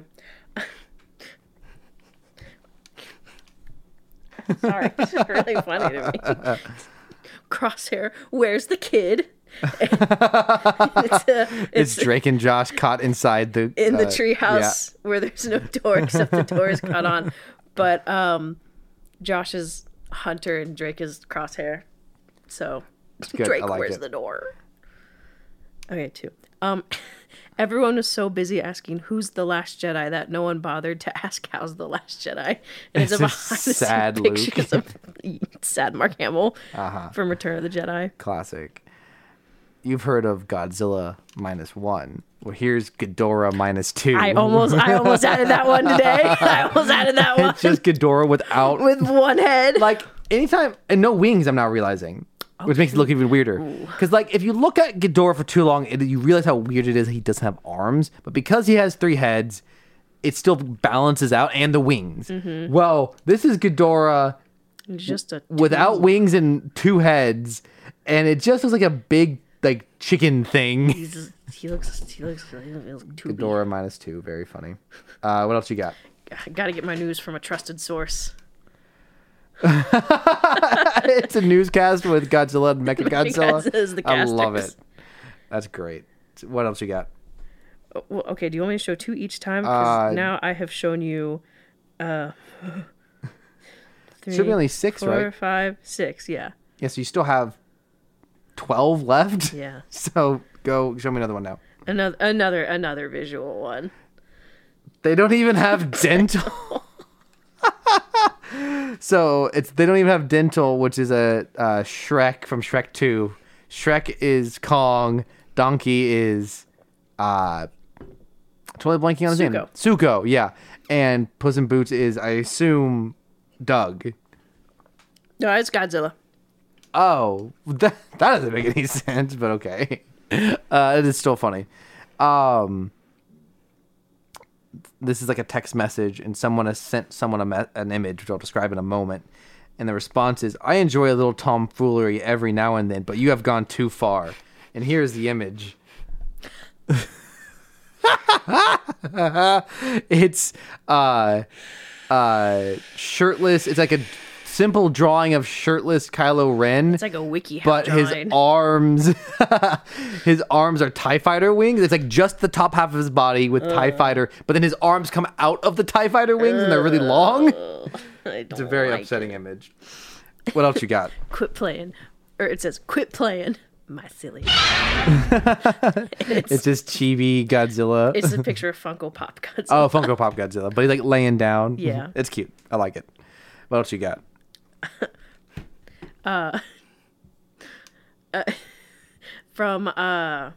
Sorry, this is really funny to me. Crosshair, where's the kid? it's a, It's, it's Drake and Josh caught inside the in the uh, treehouse where there's no door except the door is caught on. But um, Josh is Hunter and Drake is Crosshair. So good. Drake, I like where's it. the door? Okay, two. Um, everyone was so busy asking who's the Last Jedi that no one bothered to ask how's the Last Jedi. And it's, It's a just behind the sad scene Luke. pictures of sad Mark Hamill Uh-huh. from Return of the Jedi. Classic. You've heard of Godzilla minus one. Well, here's Ghidorah minus two. I almost I almost added that one today. I almost added that one It's just Ghidorah without with one head. like anytime and no wings. I'm now realizing, which makes it look even weirder. Because like if you look at Ghidorah for too long, it, you realize how weird it is. He doesn't have arms, but because he has three heads, it still balances out and the wings. Mm-hmm. Well, this is Ghidorah Just a without wings and two heads, and it just looks like a big like chicken thing. He's just, he looks he looks, he looks too big. Ghidorah minus two, very funny. Uh, what else you got? I gotta get my news from a trusted source. It's a newscast with Godzilla and Mechagodzilla. Mechagodzilla is the I love casters. it. That's great. What else you got? Oh, well, okay, do you want me to show two each time? Because Uh, now I have shown you uh, three, Should be only six, four, right? five, six. Yeah. Yeah, so you still have twelve left. Yeah. So go show me another one now. Another another another visual one. They don't even have dental. So it's they don't even have dental, which is a uh, Shrek from Shrek two. Shrek is Kong. Donkey is uh, totally blanking on his name. Zuko. Zuko, yeah. And Puss in Boots is, I assume, Doug. No, it's Godzilla. Oh, that, that doesn't make any sense, but okay. Uh, it is still funny. Um, this is like a text message, and someone has sent someone a me- an image, which I'll describe in a moment. And the response is, I enjoy a little tomfoolery every now and then, but you have gone too far. And here's the image. It's uh, uh, shirtless. It's like a simple drawing of shirtless Kylo Ren. It's like a wiki but his drawing. arms, his arms are TIE Fighter wings. It's like just the top half of his body with TIE Fighter, but then his arms come out of the TIE Fighter wings and they're really long. I don't It's a very like upsetting it. image. What else you got? Quit playing. Or it says, quit playing. My silly. It's just chibi Godzilla. It's a picture of Funko Pop Godzilla. Oh, Funko Pop Godzilla. But he's like laying down. Yeah. It's cute. I like it. What else you got? From uh,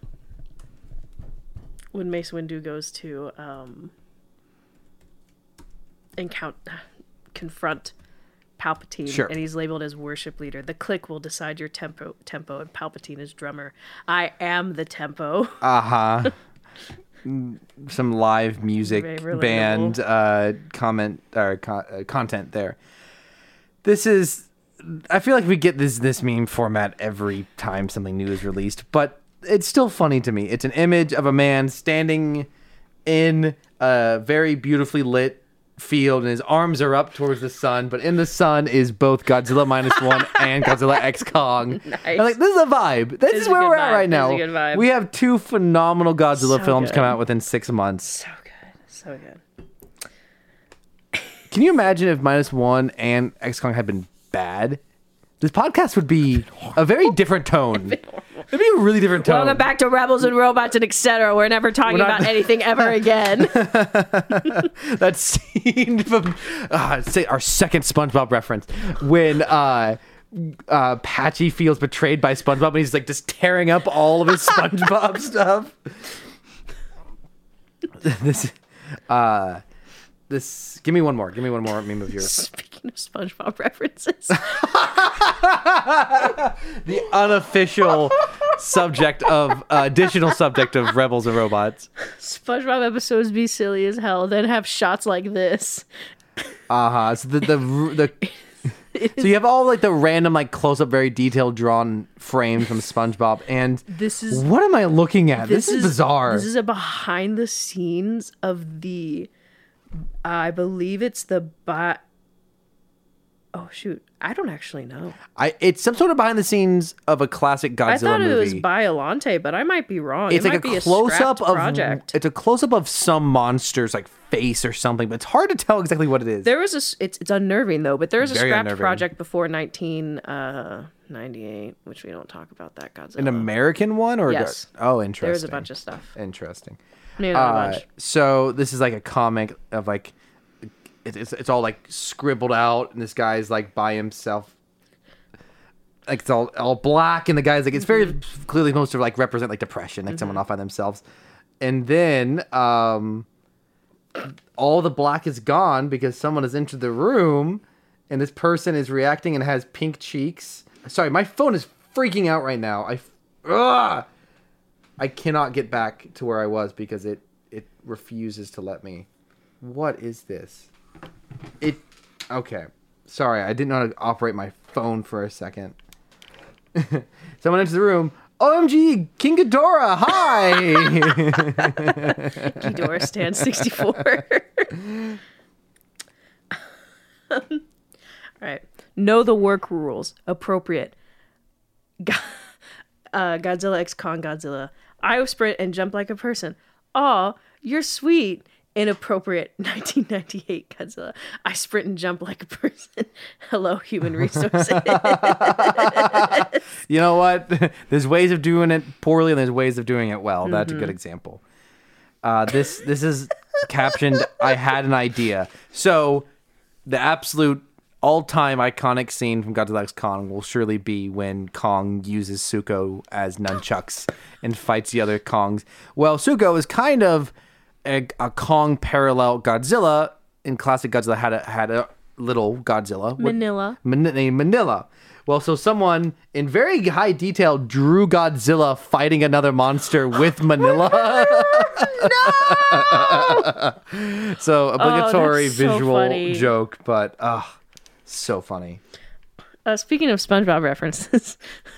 when Mace Windu goes to um, encounter, confront Palpatine, Sure. and he's labeled as worship leader. The click will decide your tempo, tempo, and Palpatine is drummer. I am the tempo. Uh-huh. Some live music Very relatable. band uh, comment or con- uh, content there. This is, I feel like we get this this meme format every time something new is released, but it's still funny to me. It's an image of a man standing in a very beautifully lit field, and his arms are up towards the sun, but in the sun is both Godzilla minus one and Godzilla X Kong. Nice. I'm like, this is a vibe. This This is is a where good we're at vibe. right This is now. a good vibe. We have two phenomenal Godzilla So films come good. out within six months. So good. So good. Can you imagine if minus one and X Kong had been bad? This podcast would be a very different tone. It'd be a really different tone. Welcome back to Rebels and Robots and et cetera. We're never talking We're not- about anything ever again. That scene from uh, say our second SpongeBob reference when uh, uh, Patchy feels betrayed by SpongeBob and he's like just tearing up all of his SpongeBob stuff. This, uh, this. Give me one more. Give me one more meme of yours. Speaking of SpongeBob references, The unofficial subject of uh, additional subject of Rebels and Robots. SpongeBob episodes be silly as hell, then have shots like this. Uh huh. So the the the. So you have all like the random like close up, very detailed drawn frames from SpongeBob, and This is what am I looking at? This, is, bizarre. This is a behind the scenes of the, I believe it's the bi- Oh shoot, I don't actually know. I it's some sort of behind the scenes of a classic Godzilla I thought movie. it was Biollante, but I might be wrong. It's it like might be a close up scrapped of project. it's a close up of some monster's like face or something, but it's hard to tell exactly what it is. There was a s- it's it's unnerving though, but there was a Very scrapped unnerving. project before nineteen ninety-eight, which we don't talk about that Godzilla. An American one or a Yes. Go- oh, interesting. There was a bunch of stuff. Interesting. Maybe not a Uh, bunch. so this is like a comic of like it, it's it's all like scribbled out, and this guy's like by himself, like it's all all black, and the guy's like it's very Mm-hmm. clearly supposed to like represent like depression, like someone off by themselves, and then um, all the black is gone because someone has entered the room, and this person is reacting and has pink cheeks. Sorry, my phone is freaking out right now. I. Ugh! I cannot get back to where I was because it it refuses to let me. What is this? It okay. Sorry, I didn't know how to operate my phone for a second. Someone enters the room. O M G, King Ghidorah, hi! Ghidorah Stand sixty-four. All right. Know the work rules. Appropriate. Go- uh, Godzilla X Kong Godzilla. I sprint and jump like a person. Aw, you're sweet. Inappropriate. nineteen ninety-eight Godzilla. I sprint and jump like a person. Hello, human resources. You know what? There's ways of doing it poorly, and there's ways of doing it well. That's a Mm-hmm. good example. Uh, this this is captioned. I had an idea. So the absolute all-time iconic scene from Godzilla X Kong will surely be when Kong uses Suko as nunchucks and fights the other Kongs. Well, Suko is kind of a, a Kong parallel Godzilla. In classic Godzilla had a had a little Godzilla. Manila. Man- named Manila. Well, so someone in very high detail drew Godzilla fighting another monster with Manila. No! So obligatory Oh, that's so visual funny. joke, but ah, so funny. Uh, speaking of SpongeBob references,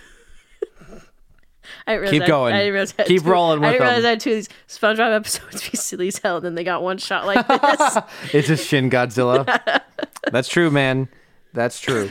I didn't realize Keep I- going. I didn't realize I had Keep two- rolling I with didn't realize them. I had two of these SpongeBob episodes be silly as hell, and then they got one shot like this. It's just Shin Godzilla. That's true, man. That's true.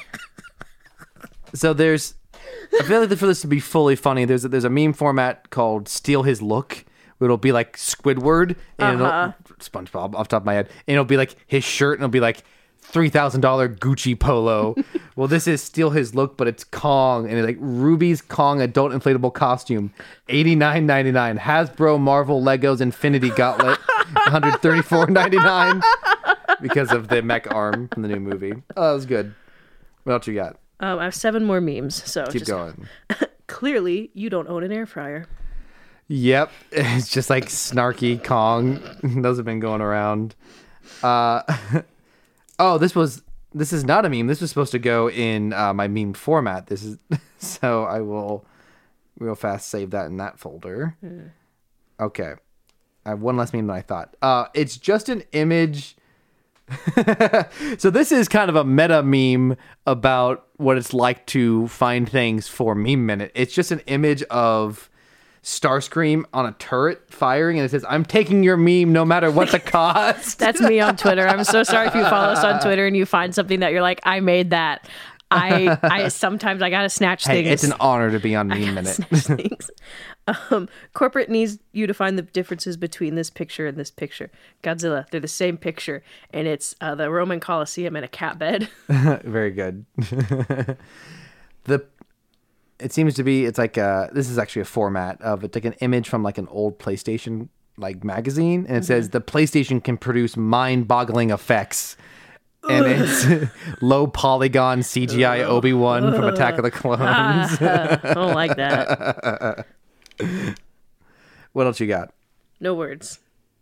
So there's, I feel like for this to be fully funny, there's a, there's a meme format called Steal His Look. It'll be like Squidward and Uh-huh. it'll, SpongeBob off the top of my head, and it'll be like his shirt, and it'll be like three thousand dollar Gucci polo. Well, this is Steal His Look, but it's Kong, and it's like Ruby's Kong adult inflatable costume, eighty-nine ninety-nine. Hasbro Marvel Legos Infinity Gauntlet, one hundred thirty-four ninety-nine. Because of the mech arm from the new movie. Oh, that was good. What else you got? Um, I have seven more memes, so Keep just, going. clearly you don't own an air fryer. Yep. It's just like snarky Kong. Those have been going around. Uh, oh, this was this is not a meme. This was supposed to go in uh, my meme format. This is so I will real fast save that in that folder. Okay. I have one less meme than I thought. Uh, it's just an image. So this is kind of a meta meme about what it's like to find things for Meme Minute. It's just an image of Starscream on a turret firing, and it says, "I'm taking your meme no matter what the cost." That's me on Twitter. I'm so sorry if you follow us on Twitter and you find something that you're like, I made that. I I sometimes I gotta snatch Hey, things. it's an honor to be on Meme Minute. Snatch things. Um, corporate needs you to find the differences between this picture and this picture. Godzilla, they're the same picture, and it's uh, the Roman Colosseum and a cat bed. Very good. The it seems to be it's like uh this is actually a format of it's like an image from like an old PlayStation like magazine, and it says the PlayStation can produce mind-boggling effects. And it's low polygon C G I Obi-Wan from Attack of the Clones. I don't like that. What else you got? No words.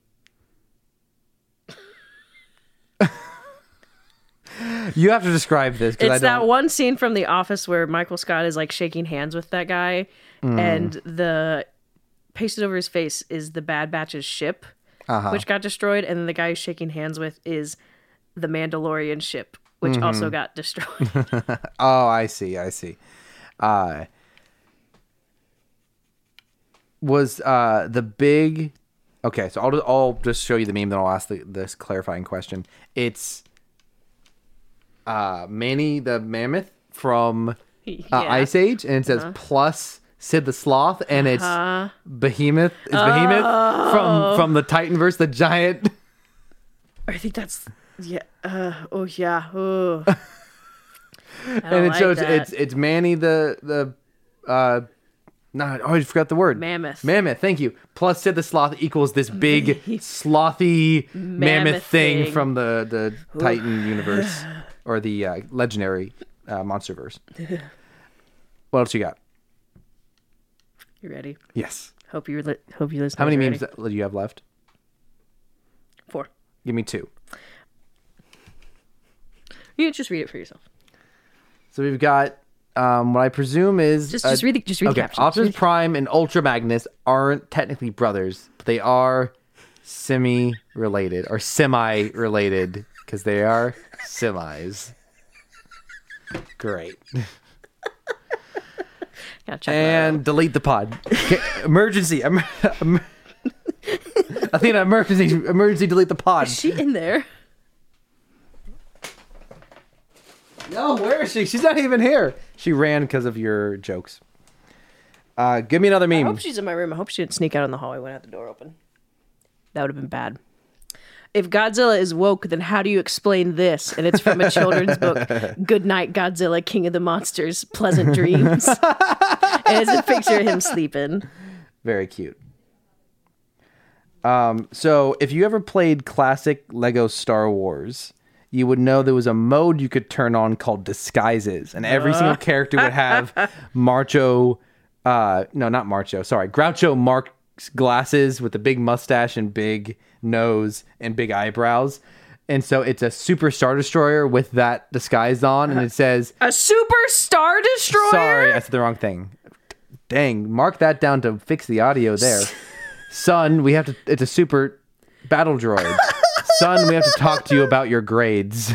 You have to describe this because I It's don't. that one scene from The Office where Michael Scott is like shaking hands with that guy, Mm. and the pasted over his face is the Bad Batch's ship, Uh-huh. which got destroyed, and then the guy he's shaking hands with is the Mandalorian ship, which Mm-hmm. also got destroyed. Oh, I see. I see. Uh, was uh, the big. Okay, so I'll, I'll just show you the meme, then I'll ask the, this clarifying question. It's uh, Manny the Mammoth from uh, Yeah. Ice Age, and it says plus Sid the Sloth, and it's Uh-huh. Behemoth. Is Behemoth Oh. from, from the Titanverse, the giant. I think that's yeah. Uh, oh yeah. Oh. I don't And it like shows that. it's it's Manny the the uh no oh I forgot the word Mammoth. mammoth thank you plus Sid the Sloth equals this big slothy mammoth, Mammoth thing, thing. from the the Titan universe or the uh, legendary uh, monsterverse. What else you got? You ready? Yes. Hope you li- hope you listen. How many memes do you have left? Four. Give me two. You can just read it for yourself. So we've got um, what I presume is Just uh, just read the just read okay. the caption. Optimus Prime and Ultra Magnus aren't technically brothers, but they are semi-related or semi-related because they are semis. Great. Yeah, check that out. And delete the pod. Okay, emergency. Em- em- Athena, emergency. Emergency. Delete the pod. Is she in there? No, where is she? She's not even here. She ran because of your jokes. Uh, give me another I meme. hope she's in my room. I hope she didn't sneak out in the hallway when I had the door open. That would have been bad. if Godzilla is woke, then how do you explain this? And it's from a children's book. Good night, Godzilla, King of the Monsters. Pleasant dreams. And it's a picture of him sleeping. Very cute. Um, so if you ever played classic Lego Star Wars, you would know there was a mode you could turn on called Disguises, and every single character would have Marcho, uh, no, not Marcho, sorry, Groucho Marx glasses with a big mustache and big nose and big eyebrows. And so it's a Super Star Destroyer with that disguise on, and it says... A Super Star Destroyer? Sorry, I said the wrong thing. Dang, mark that down to fix the audio there. Son, we have to... It's a super battle droid. Son, we have to talk to you about your grades.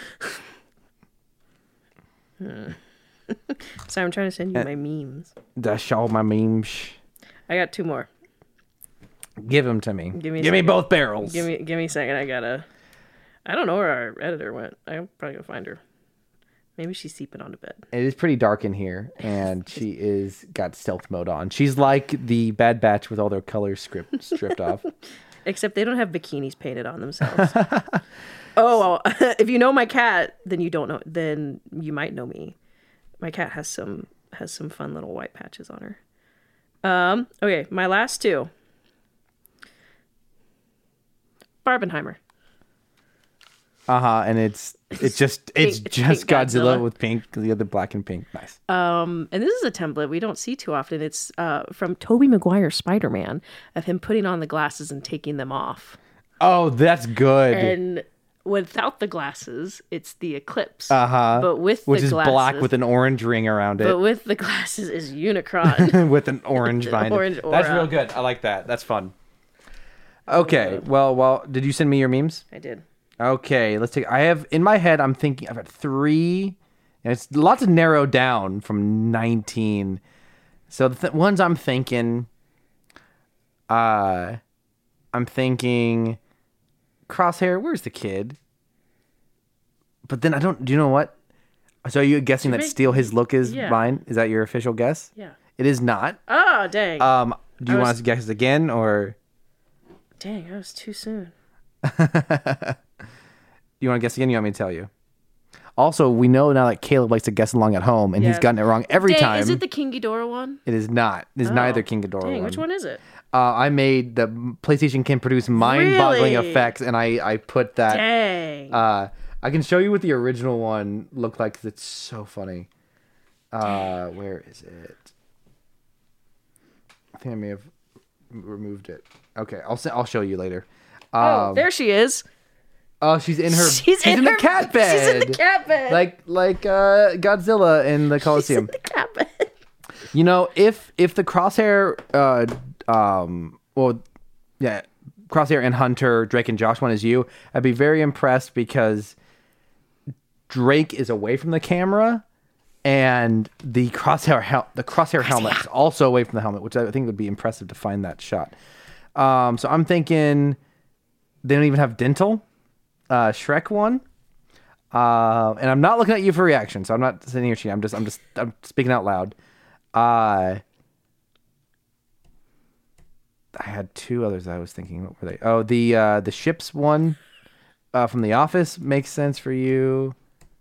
Hmm. Sorry, I'm trying to send you my memes. That's all my memes. I got two more. Give them to me. Give me, give me both barrels. Give me, give me a second. I gotta... I don't know where our editor went. I'm probably gonna find her. Maybe she's sleeping on the bed. It is pretty dark in here, and she is got stealth mode on. She's like the Bad Batch with all their colors script, stripped off. Except they don't have bikinis painted on themselves. Oh, well, if you know my cat, then you don't know. Then you might know me. My cat has some has some fun little white patches on her. Um. Okay, my last two. Barbenheimer. Uh huh. And it's it's just it's Pink- just pink Godzilla, Godzilla. with pink, the other black and pink. Nice. Um, and this is a template we don't see too often. It's uh, from Tobey Maguire's Spider-Man, of him putting on the glasses and taking them off. Oh, that's good. And without the glasses, it's the Eclipse. Uh huh. But with which the is glasses, black with an orange ring around it. But with the glasses is Unicron. with an orange binder. Orange That's aura. real good. I like that. That's fun. Okay. Well, well, did you send me your memes? I did. Okay, let's take. I have in my head. I'm thinking. I've got three, and it's a lot to narrow down from nineteen. So the th- ones I'm thinking, uh, I'm thinking, Crosshair. Where's the kid? But then I don't. Do you know what? So are you guessing that make- steal his look is Yeah. mine? Is that your official guess? Yeah. It is not. Oh, dang. Um, do you I want was- us to guess again, or dang, that was too soon. you want to guess again? You want me to tell you? Also, we know now that Caleb likes to guess along at home, and he's Yeah. gotten it wrong every Dang, time. is it the King Ghidorah one? It is not. It is Oh. neither King Ghidorah Dang, one. which one is it? Uh, I made the PlayStation can produce mind-boggling Really? effects, and I I put that. Dang. Uh, I can show you what the original one looked like because it's so funny. Uh, where is it? I think I may have m- removed it. Okay, I'll s- I'll show you later. oh, Um, there she is. oh, she's in her. She's, in, the her, cat bed. She's in the cat bed. Like like uh, Godzilla in the she's Coliseum. in the cat bed. You know, if if the Crosshair, uh, um, well, yeah, Crosshair and Hunter, Drake and Josh one is you, I'd be very impressed because Drake is away from the camera, and the Crosshair hel- the Crosshair helmet is also away from the helmet, which I think would be impressive to find that shot. Um, so I'm thinking they don't even have dental. Uh, Shrek one. Uh, and I'm not looking at you for reaction, so I'm not sitting here cheating. I'm just I'm just I'm speaking out loud. Uh, I had two others I was thinking. What were they? Oh, the uh, the ships one uh, from The Office makes sense for you.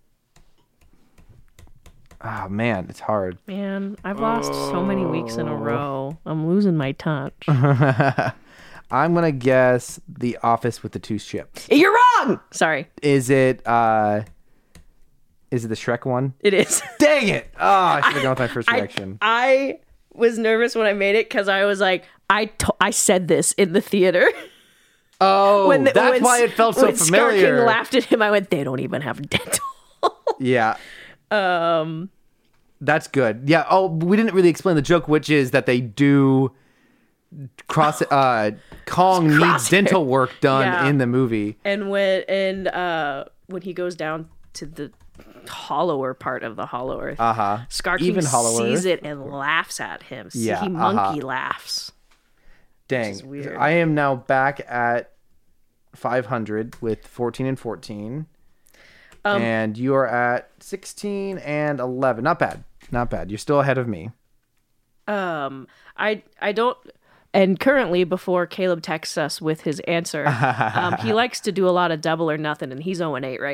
Oh man, it's hard. Man, I've lost so many weeks in a row. I'm losing my touch. I'm gonna guess The Office with the two ships. You're wrong. Sorry, Is it uh, is it the Shrek one? it is. Dang it! Oh, I should have gone with my first I, reaction. I was nervous when I made it because I was like, I to- I said this in the theater. oh, when the, that's when, why it felt so when familiar. Scar King laughed at him. I went, they don't even have dental. Yeah. um, That's good. Yeah. Oh, we didn't really explain the joke, which is that they do cross. Uh, Kong needs Crosshair. dental work done Yeah. in the movie. and when and uh when he goes down to the hollower part of the Hollow Earth, Uh huh. Scar King Even Hollow sees Earth? it and laughs at him. See, Yeah, he uh-huh. monkey laughs. Dang. is weird. I am now back at five hundred with fourteen and fourteen, Um, and you are at sixteen and eleven. Not bad. Not bad. You're still ahead of me. Um, I I don't. And currently, before Caleb texts us with his answer, um, he likes to do a lot of double or nothing, and he's oh and eight right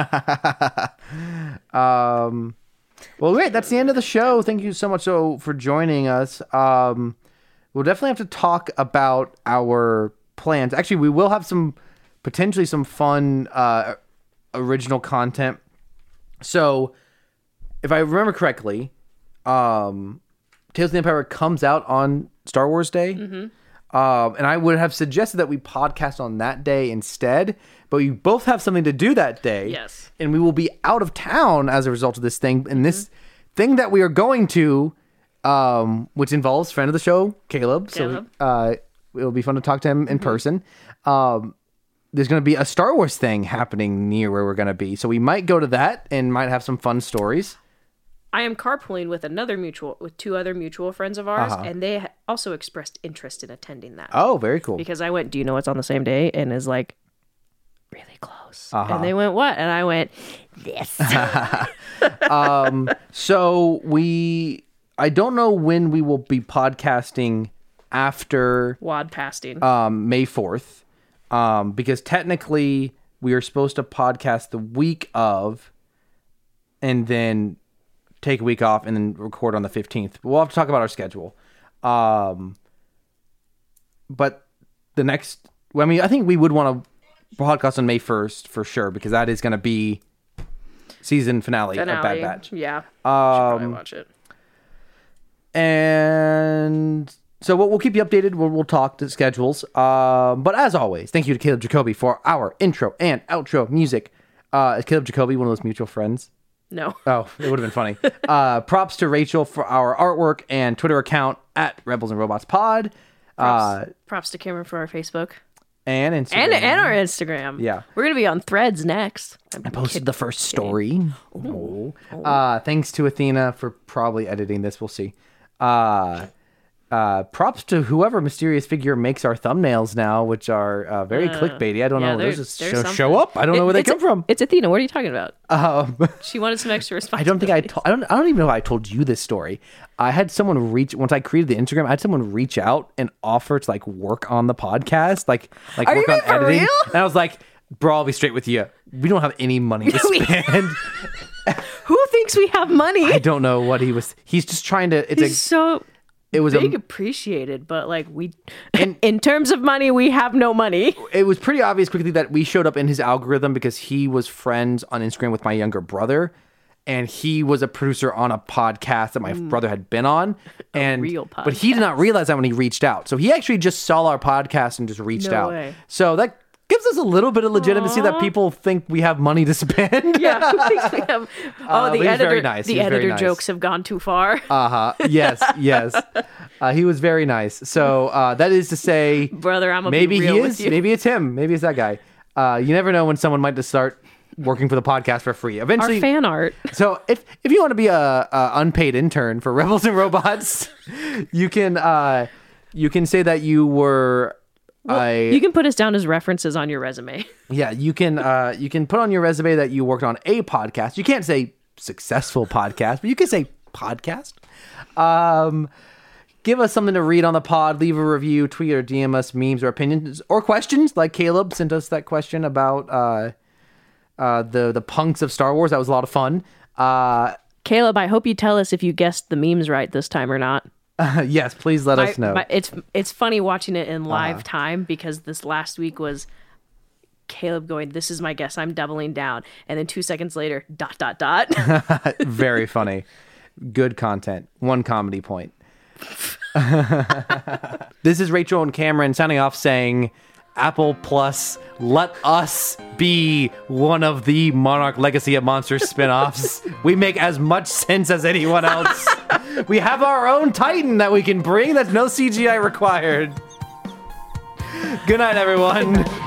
now. um, well, great. That's the end of the show. Thank you so much so for joining us. Um, we'll definitely have to talk about our plans. Actually, we will have some potentially some fun uh, original content. So, if I remember correctly, um, Tales of the Empire comes out on Star Wars Day. Mm-hmm. Um, and I would have suggested that we podcast on that day instead, but we both have something to do that day. Yes. And we will be out of town as a result of this thing. And mm-hmm. this thing that we are going to, um, which involves friend of the show, Caleb. Caleb. So uh, it'll be fun to talk to him in mm-hmm. person. Um, there's going to be a Star Wars thing happening near where we're going to be. So we might go to that and might have some fun stories. I am carpooling with another mutual, with two other mutual friends of ours, uh-huh. and they ha- also expressed interest in attending that. Oh, very cool. Because I went, do you know what's on the same day? And is like, really close. Uh-huh. And they went, what? And I went, this. um, so we, I don't know when we will be podcasting after Wadcasting. Um, May fourth, um, because technically we are supposed to podcast the week of, and then take a week off and then record on the fifteenth. We'll have to talk about our schedule. Um, but the next, well, I mean, I think we would want to podcast on May first for sure, because that is going to be season finale, finale. of Bad Batch. Yeah. Um, should probably watch it. And so we'll, we'll keep you updated. We'll, we'll talk to schedules. Um, but as always, thank you to Caleb Jacoby for our intro and outro music. Uh, is Caleb Jacoby one of those mutual friends? No. Oh, it would have been funny. uh, props to Rachel for our artwork and Twitter account at Rebels and Robots Pod. Props, uh, props to Cameron for our Facebook. And Instagram. And, and our Instagram. Yeah. We're going to be on Threads next. I posted the first story. Oh. Uh, thanks to Athena for probably editing this. We'll see. Uh, uh, props to whoever mysterious figure makes our thumbnails now, which are uh, very uh, clickbaity. I don't yeah, know. Those just show, show up. I don't it, know where they come a, from. It's Athena. What are you talking about? Um, she wanted some extra responsibility. I don't think I told. I don't. I don't even know if I told you this story. I had someone reach once I created the Instagram. I had someone reach out and offer to like work on the podcast, like like are work you on for editing. Real? And I was like, "Bro, I'll be straight with you. We don't have any money to spend." Who thinks we have money? I don't know what he was. He's just trying to. It's He's a, so. It was big a, appreciated, but like we, in, in terms of money, we have no money. It was pretty obvious quickly that we showed up in his algorithm because he was friends on Instagram with my younger brother, and he was a producer on a podcast that my mm. brother had been on, and real podcast. But he did not realize that when he reached out. So he actually just saw our podcast and just reached no out. Way. So that gives us a little bit of legitimacy. Aww. That people think we have money to spend. Yeah, who thinks we have? Oh, uh, the editor. Very nice. The editor nice. jokes have gone too far. Uh huh. Yes. Yes. Uh, he was very nice. So uh, that is to say, brother, I'm a maybe be real he with is. you. Maybe it's him. Maybe it's that guy. Uh, you never know when someone might just start working for the podcast for free. Eventually, our fan art. So if if you want to be a, a unpaid intern for Rebels and Robots, you can uh, you can say that you were. Well, I, you can put us down as references on your resume. Yeah, you can. Uh, you can put on your resume that you worked on a podcast. You can't say successful podcast, but you can say podcast. Um, give us something to read on the pod. Leave a review, tweet or D M us memes or opinions or questions. Like Caleb sent us that question about uh, uh, the the punks of Star Wars. That was a lot of fun. Uh, Caleb, I hope you tell us if you guessed the memes right this time or not. Uh, yes, please let my, us know. My, it's it's funny watching it in live uh-huh. time because this last week was Caleb going, "This is my guess. I'm doubling down," and then two seconds later, dot dot dot. Very funny, good content. One comedy point. This is Rachel and Cameron signing off, saying, "Apple Plus, let us be one of the Monarch Legacy of Monsters spinoffs. We make as much sense as anyone else. We have our own Titan that we can bring. That's no C G I required." Good night, everyone.